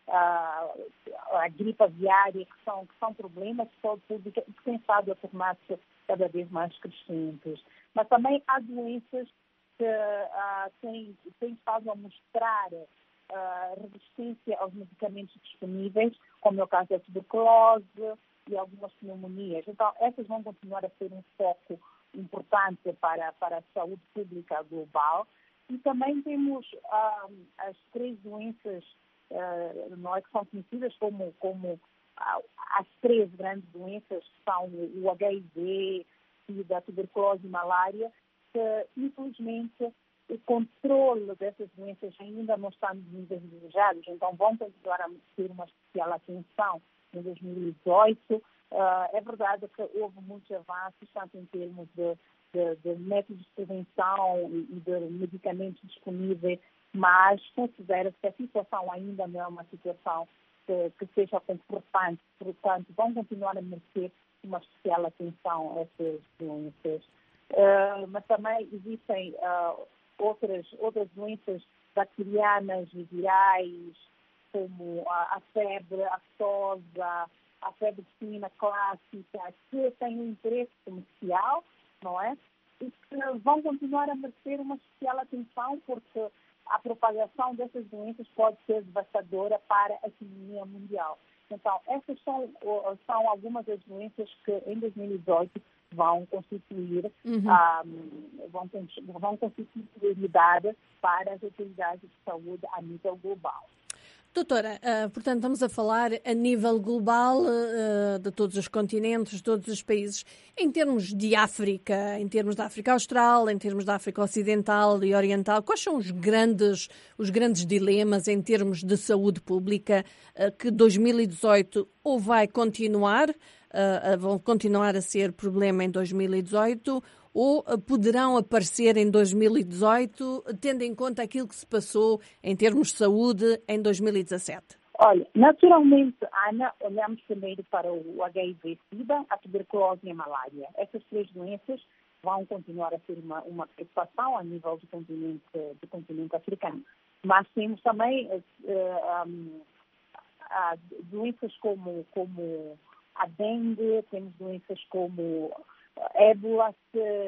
a gripe aviária, que são problemas de saúde pública e que têm estado a tornar-se cada vez mais crescentes. Mas também há doenças que têm estado a mostrar resistência aos medicamentos disponíveis, como é o caso da tuberculose e algumas pneumonias. Então, essas vão continuar a ser um foco importante para a saúde pública global. E também temos as três doenças não é que são conhecidas como as três grandes doenças, que são o HIV, a tuberculose e malária, que, infelizmente, o controle dessas doenças ainda não está nos níveis desejados, então vão continuar a ter uma especial atenção em 2018. É verdade que houve muitos avanços, tanto em termos de métodos de prevenção e de medicamentos disponíveis, mas considera-se que a situação ainda não é uma situação que seja confortante, portanto, vão continuar a merecer uma especial atenção a essas doenças. Mas também existem outras doenças bacterianas e virais, como a febre, a aftosa, a febre suína clássica, que tem um interesse comercial, não é? E que vão continuar a merecer uma especial atenção, porque a propagação dessas doenças pode ser devastadora para a economia mundial. Então, essas são algumas das doenças que em 2018 vão constituir prioridade para as autoridades de saúde a nível global. Doutora, portanto, estamos a falar a nível global de todos os continentes, de todos os países. Em termos de África, em termos da África Austral, em termos da África Ocidental e Oriental, quais são os grandes dilemas em termos de saúde pública que 2018 ou vai continuar, vão continuar a ser problema em 2018, ou poderão aparecer em 2018, tendo em conta aquilo que se passou em termos de saúde em 2017? Olha, naturalmente, Ana, olhamos primeiro para o HIV-Sida, a tuberculose e a malária. Essas três doenças vão continuar a ser uma preocupação a nível do continente africano. Mas temos também doenças como a dengue, temos doenças como ébola,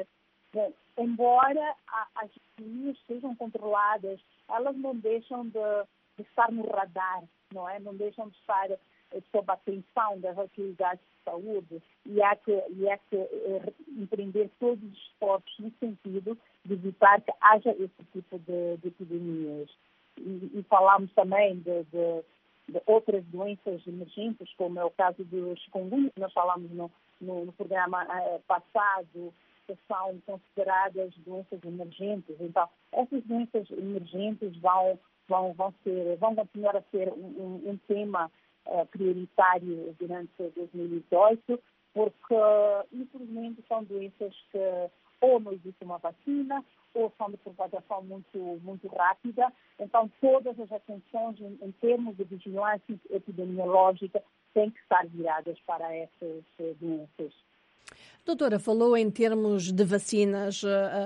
embora as epidemias sejam controladas, elas não deixam de estar no radar, não é? Não deixam de estar sob a atenção das autoridades de saúde e há que empreender todos os esforços no sentido de evitar que haja esse tipo de epidemias. E falamos também de outras doenças emergentes, como é o caso do chikungunya, que nós falamos no programa passado, que são consideradas doenças emergentes. Então, essas doenças emergentes vão continuar a ser um tema prioritário durante 2018, porque, infelizmente, são doenças que ou não existe uma vacina, ou são de propagação muito rápida. Então, todas as atenções em termos de vigilância epidemiológica têm que estar viradas para essas doenças. Doutora, falou em termos de vacinas.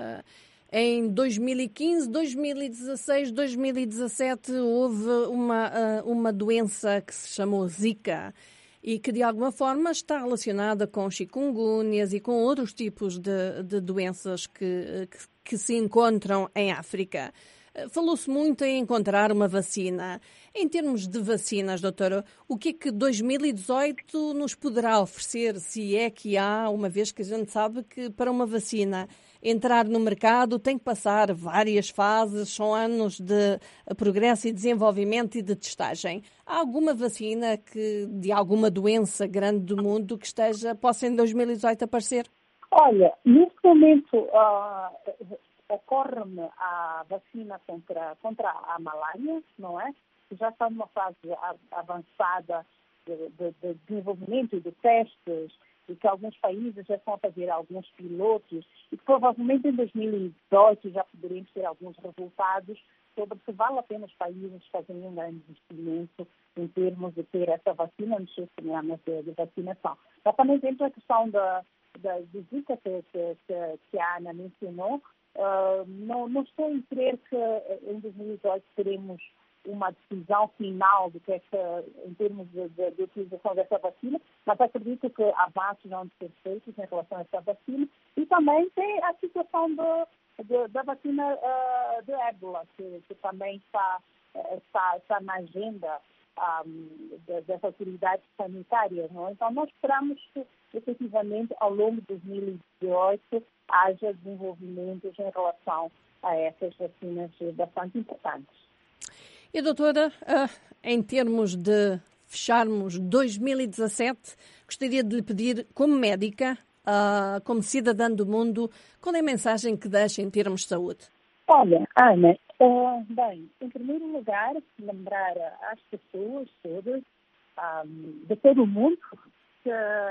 Em 2015, 2016, 2017 houve uma doença que se chamou Zika e que de alguma forma está relacionada com chikungunhas e com outros tipos de doenças que se encontram em África. Falou-se muito em encontrar uma vacina. Em termos de vacinas, doutora, o que é que 2018 nos poderá oferecer, se é que há, uma vez que a gente sabe que para uma vacina entrar no mercado tem que passar várias fases, são anos de progresso e desenvolvimento e de testagem. Há alguma vacina de alguma doença grande do mundo que possa em 2018 aparecer? Olha, neste momento ocorre-me a vacina contra a malária, não é? Que já está numa fase avançada de desenvolvimento e de testes, e que alguns países já estão a fazer alguns pilotos, e que provavelmente em 2018 já poderemos ter alguns resultados sobre se vale a pena os países fazerem um grande investimento em termos de ter essa vacina nos seus programas de vacinação. Mas também dentro da questão da Zika que a Ana mencionou, não estou a crer que em 2018 teremos uma decisão final do que é que, em termos de utilização dessa vacina, mas acredito que avanços vão ser feitos em relação a essa vacina. E também tem a situação da vacina de ébola, que também está na agenda das autoridades sanitárias. Não? Então, nós esperamos que, efetivamente, ao longo de 2018, haja desenvolvimentos em relação a essas vacinas bastante importantes. E, doutora, em termos de fecharmos 2017, gostaria de lhe pedir, como médica, como cidadã do mundo, qual é a mensagem que deixa em termos de saúde? Olha, Ana, bem, em primeiro lugar, lembrar às pessoas todas de todo o mundo que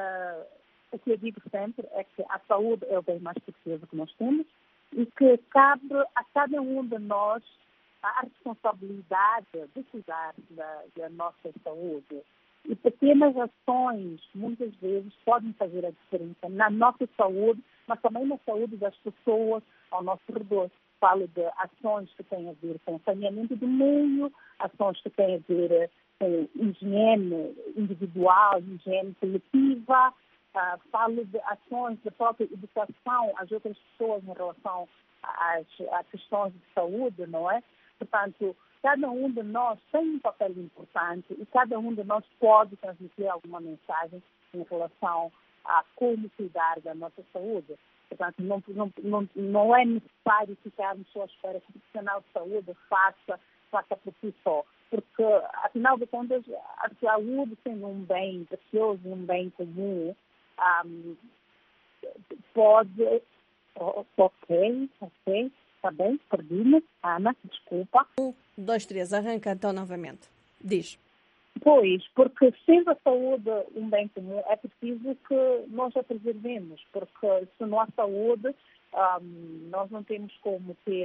o que eu digo sempre é que a saúde é o bem mais precioso que nós temos e que cabe a cada um de nós a responsabilidade de cuidar da nossa saúde. E pequenas ações, muitas vezes, podem fazer a diferença na nossa saúde, mas também na saúde das pessoas ao nosso redor. Falo de ações que têm a ver com o saneamento do meio, ações que têm a ver com higiene individual, higiene coletiva, falo de ações de própria educação às outras pessoas em relação às questões de saúde, não é? Portanto, cada um de nós tem um papel importante e cada um de nós pode transmitir alguma mensagem em relação a como cuidar da nossa saúde. Portanto, não é necessário ficarmos só à espera que o profissional de saúde faça por si só. Porque, afinal de contas, a saúde sendo um bem precioso, um bem comum, pode... Ok, está bem, perdi-me. Ana, desculpa. 1, 2, 3, arranca então novamente. Diz. Pois, porque sendo a saúde um bem comum, é preciso que nós a preservemos, porque se não há saúde, nós não temos como ter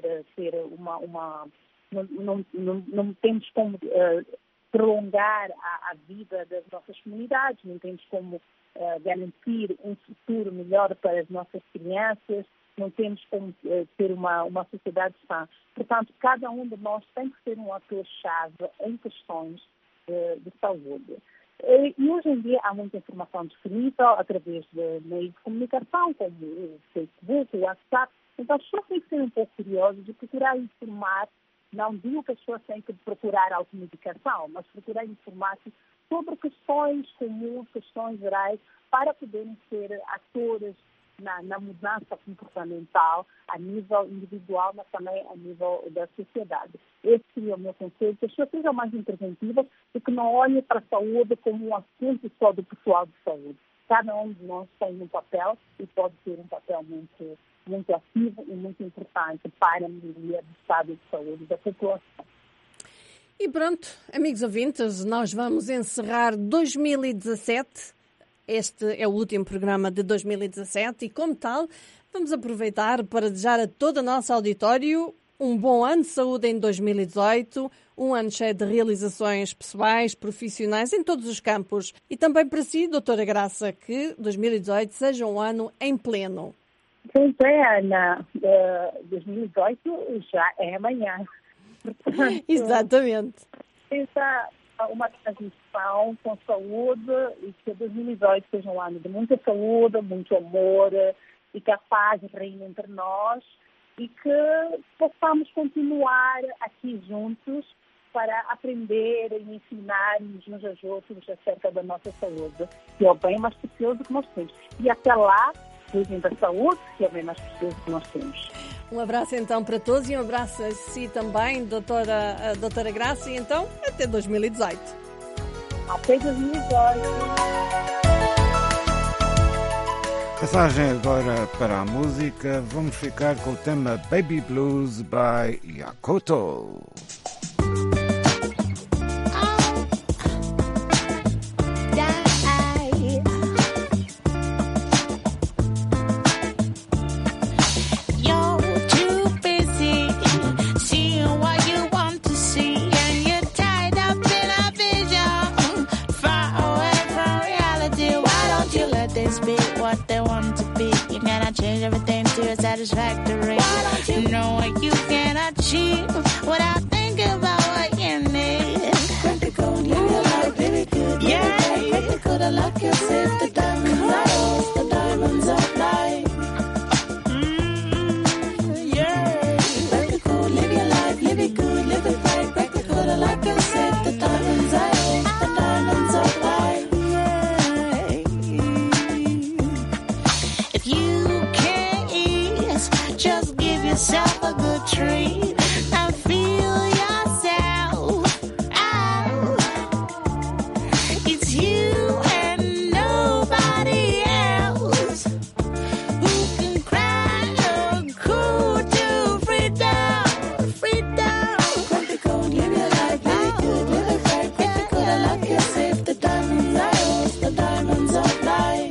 não temos como prolongar a vida das nossas comunidades, não temos como garantir um futuro melhor para as nossas crianças, não temos como ter uma sociedade sã. Portanto, cada um de nós tem que ser um ator-chave em questões de saúde. E hoje em dia há muita informação disponível através de meios de comunicação, como o Facebook, o WhatsApp. Então, as pessoas têm que ser um pouco curiosas e procurar informar. Não digo que as pessoas têm que procurar automedicação, mas procurar informar-se sobre questões comuns, questões gerais, para poderem ser atores na mudança comportamental a nível individual, mas também a nível da sociedade. Esse seria o meu conselho, que as pessoas sejam mais interventivas e que não olhem para a saúde como um assunto só do pessoal de saúde. Cada um de nós tem um papel e pode ter um papel muito ativo e muito importante para a melhoria do estado de saúde da população. E pronto, amigos ouvintes, nós vamos encerrar 2017. Este é o último programa de 2017 e, como tal, vamos aproveitar para desejar a todo o nosso auditório um bom ano de saúde em 2018, um ano cheio de realizações pessoais, profissionais, em todos os campos. E também para si, doutora Graça, que 2018 seja um ano em pleno. Pois é, Ana, 2018 já é amanhã. Portanto, exatamente. Seja uma transição com saúde e que 2018 seja um ano de muita saúde, muito amor e que a paz reine entre nós e que possamos continuar aqui juntos para aprender e ensinar-nos uns aos outros acerca da nossa saúde, que é o bem mais precioso que nós temos. E até lá, cuidem da saúde, que é o bem mais precioso que nós temos. Um abraço então para todos e um abraço a si também, doutora Graça, e então até 2018. Até 2018. Passagem agora para a música. Vamos ficar com o tema Baby Blues by Yakoto. Satisfactory. You know what you can achieve without thinking about what you need. Critical, live your life, live it good. Yeah, critical to lock yourself. The diamonds are yours, the diamonds are life. Yeah, critical, live your life, live it good, live it right. Critical to lock yourself. The diamonds are yours, the diamonds are life. If you just give yourself a good treat and feel yourself out. It's you and nobody else who can cry or cool to freedom, freedom. Critical, live your life, live it good, live it right. Critical, love yourself. The diamonds are yours, the diamonds are life.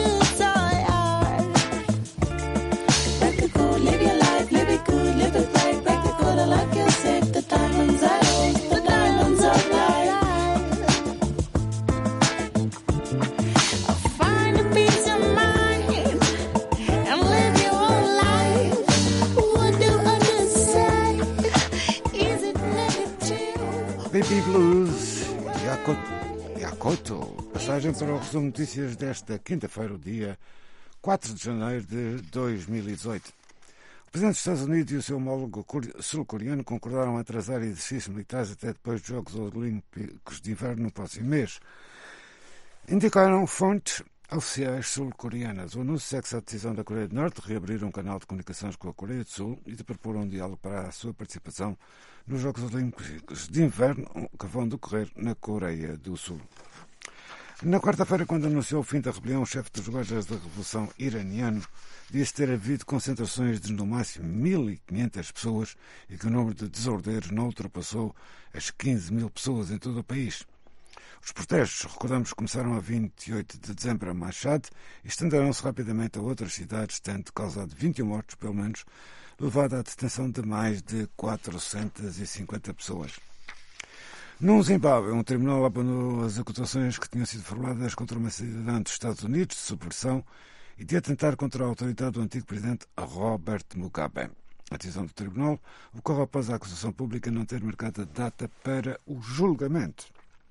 Live your life, live it good, live it right. Practical to like yourself. The diamonds are yours, the diamonds are life. Find a peace of mind and live your own life. What do others say? Is it negative? Baby Blues, Yakoto. Passagem para o resumo de notícias desta quinta-feira, o dia 4 de janeiro de 2018. O Presidente dos Estados Unidos e o seu homólogo sul-coreano concordaram a atrasar exercícios militares até depois dos Jogos Olímpicos de Inverno no próximo mês. Indicaram fontes oficiais sul-coreanas. O anúncio segue-se à decisão da Coreia do Norte de reabrir um canal de comunicações com a Coreia do Sul e de propor um diálogo para a sua participação nos Jogos Olímpicos de Inverno que vão decorrer na Coreia do Sul. Na quarta-feira, quando anunciou o fim da rebelião, o chefe dos guardas da Revolução iraniano disse ter havido concentrações de no máximo 1.500 pessoas e que o número de desordeiros não ultrapassou as 15.000 pessoas em todo o país. Os protestos, recordamos, começaram a 28 de dezembro a Mashhad e estenderam-se rapidamente a outras cidades, tendo causado 21 mortos, pelo menos, levado à detenção de mais de 450 pessoas. No Zimbábue, um tribunal abandonou as acusações que tinham sido formuladas contra uma cidadã dos Estados Unidos de subversão e de atentar contra a autoridade do antigo presidente Robert Mugabe. A decisão do tribunal ocorre após a acusação pública não ter marcado a data para o julgamento.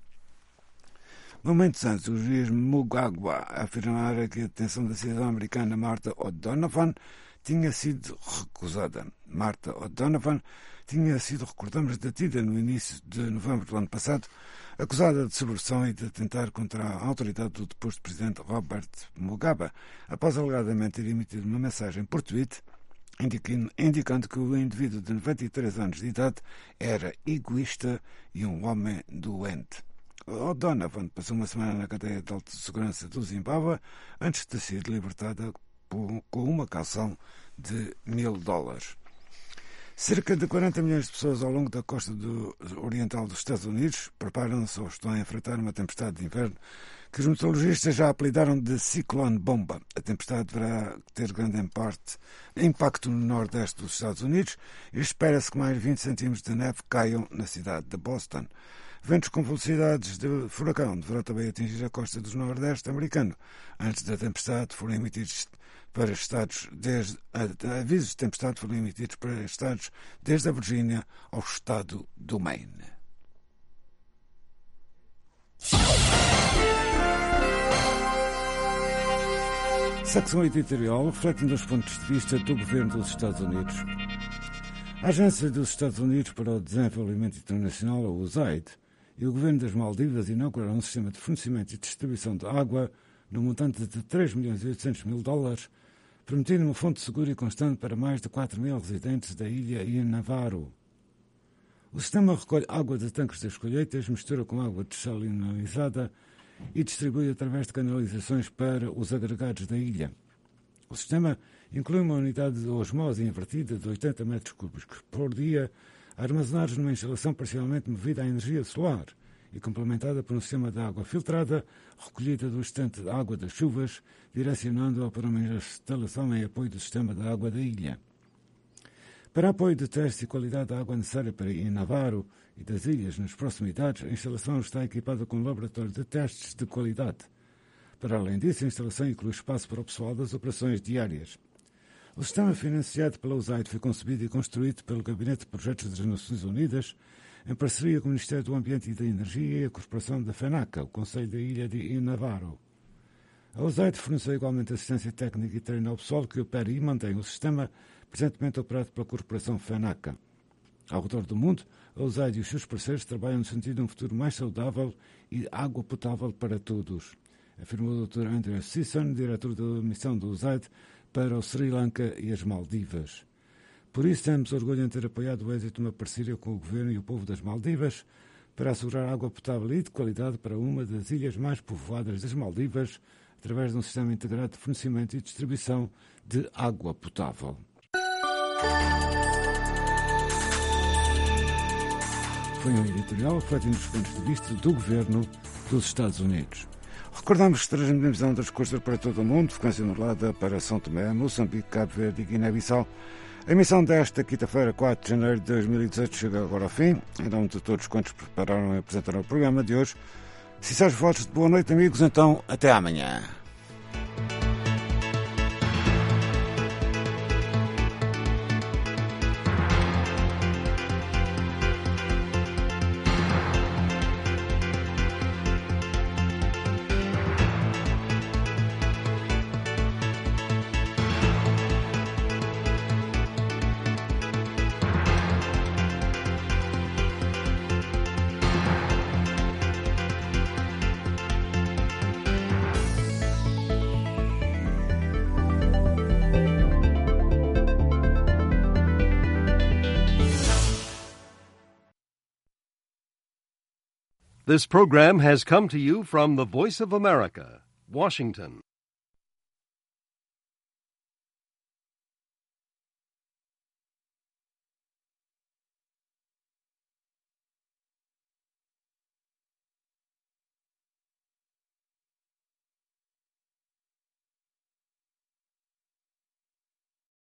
Momentos antes, o juiz Mugagwa afirmara que a detenção da cidadã americana Martha O'Donovan tinha sido recusada. Martha O'Donovan tinha sido, recordamos, detida no início de novembro do ano passado, acusada de subversão e de atentar contra a autoridade do deposto presidente Robert Mugabe, após alegadamente ter emitido uma mensagem por tweet indicando que o indivíduo de 93 anos de idade era egoísta e um homem doente. O'Donovan passou uma semana na cadeia de alta segurança do Zimbábue antes de ser libertada com uma calção de $1.000. Cerca de 40 milhões de pessoas ao longo da costa oriental dos Estados Unidos preparam-se ou estão a enfrentar uma tempestade de inverno que os meteorologistas já apelidaram de Ciclone Bomba. A tempestade deverá ter grande impacto no nordeste dos Estados Unidos e espera-se que mais 20 centímetros de neve caiam na cidade de Boston. Ventos com velocidades de furacão deverão também atingir a costa do nordeste americano. Antes da tempestade foram emitidos para estados avisos de tempestade foram emitidos para estados desde a Virgínia ao estado do Maine. Secção editorial refletindo os pontos de vista do governo dos Estados Unidos. A Agência dos Estados Unidos para o Desenvolvimento Internacional, a USAID, e o governo das Maldivas inauguraram um sistema de fornecimento e distribuição de água no montante de $3.800.000, permitindo uma fonte segura e constante para mais de 4.000 residentes da ilha e Navarro. O sistema recolhe água de tanques das colheitas, mistura com água dessalinizada e distribui através de canalizações para os agregados da ilha. O sistema inclui uma unidade de osmose invertida de 80 metros cúbicos por dia, armazenados numa instalação parcialmente movida à energia solar e complementada por um sistema de água filtrada recolhida do estante de água das chuvas, direcionando-a para uma instalação em apoio do sistema de água da ilha. Para apoio de testes e qualidade da água necessária para Navarro e das ilhas nas proximidades, a instalação está equipada com um laboratório de testes de qualidade. Para além disso, a instalação inclui espaço para o pessoal das operações diárias. O sistema financiado pela USAID foi concebido e construído pelo Gabinete de Projetos das Nações Unidas em parceria com o Ministério do Ambiente e da Energia e a Corporação da FENACA, o Conselho da Ilha de Navarro. A USAID forneceu igualmente assistência técnica e treino ao pessoal que opera e mantém o sistema, presentemente operado pela Corporação FENACA. Ao redor do mundo, a USAID e os seus parceiros trabalham no sentido de um futuro mais saudável e água potável para todos, afirmou o Dr. Andrew Sisson, diretor da missão da USAID para o Sri Lanka e as Maldivas. Por isso, temos orgulho em ter apoiado o êxito de uma parceria com o governo e o povo das Maldivas para assegurar água potável e de qualidade para uma das ilhas mais povoadas das Maldivas, através de um sistema integrado de fornecimento e distribuição de água potável. Foi um editorial refletindo os pontos de vista do governo dos Estados Unidos. Recordamos que transmitimos a ondas curtas para todo o mundo, frequência modulada para São Tomé, Moçambique, Cabo Verde e Guiné-Bissau. A emissão desta quinta-feira, 4 de janeiro de 2018, chega agora ao fim. Em nome de todos quantos prepararam e apresentaram o programa de hoje, sinceros votos de boa noite, amigos. Então, até amanhã. This program has come to you from the Voice of America, Washington.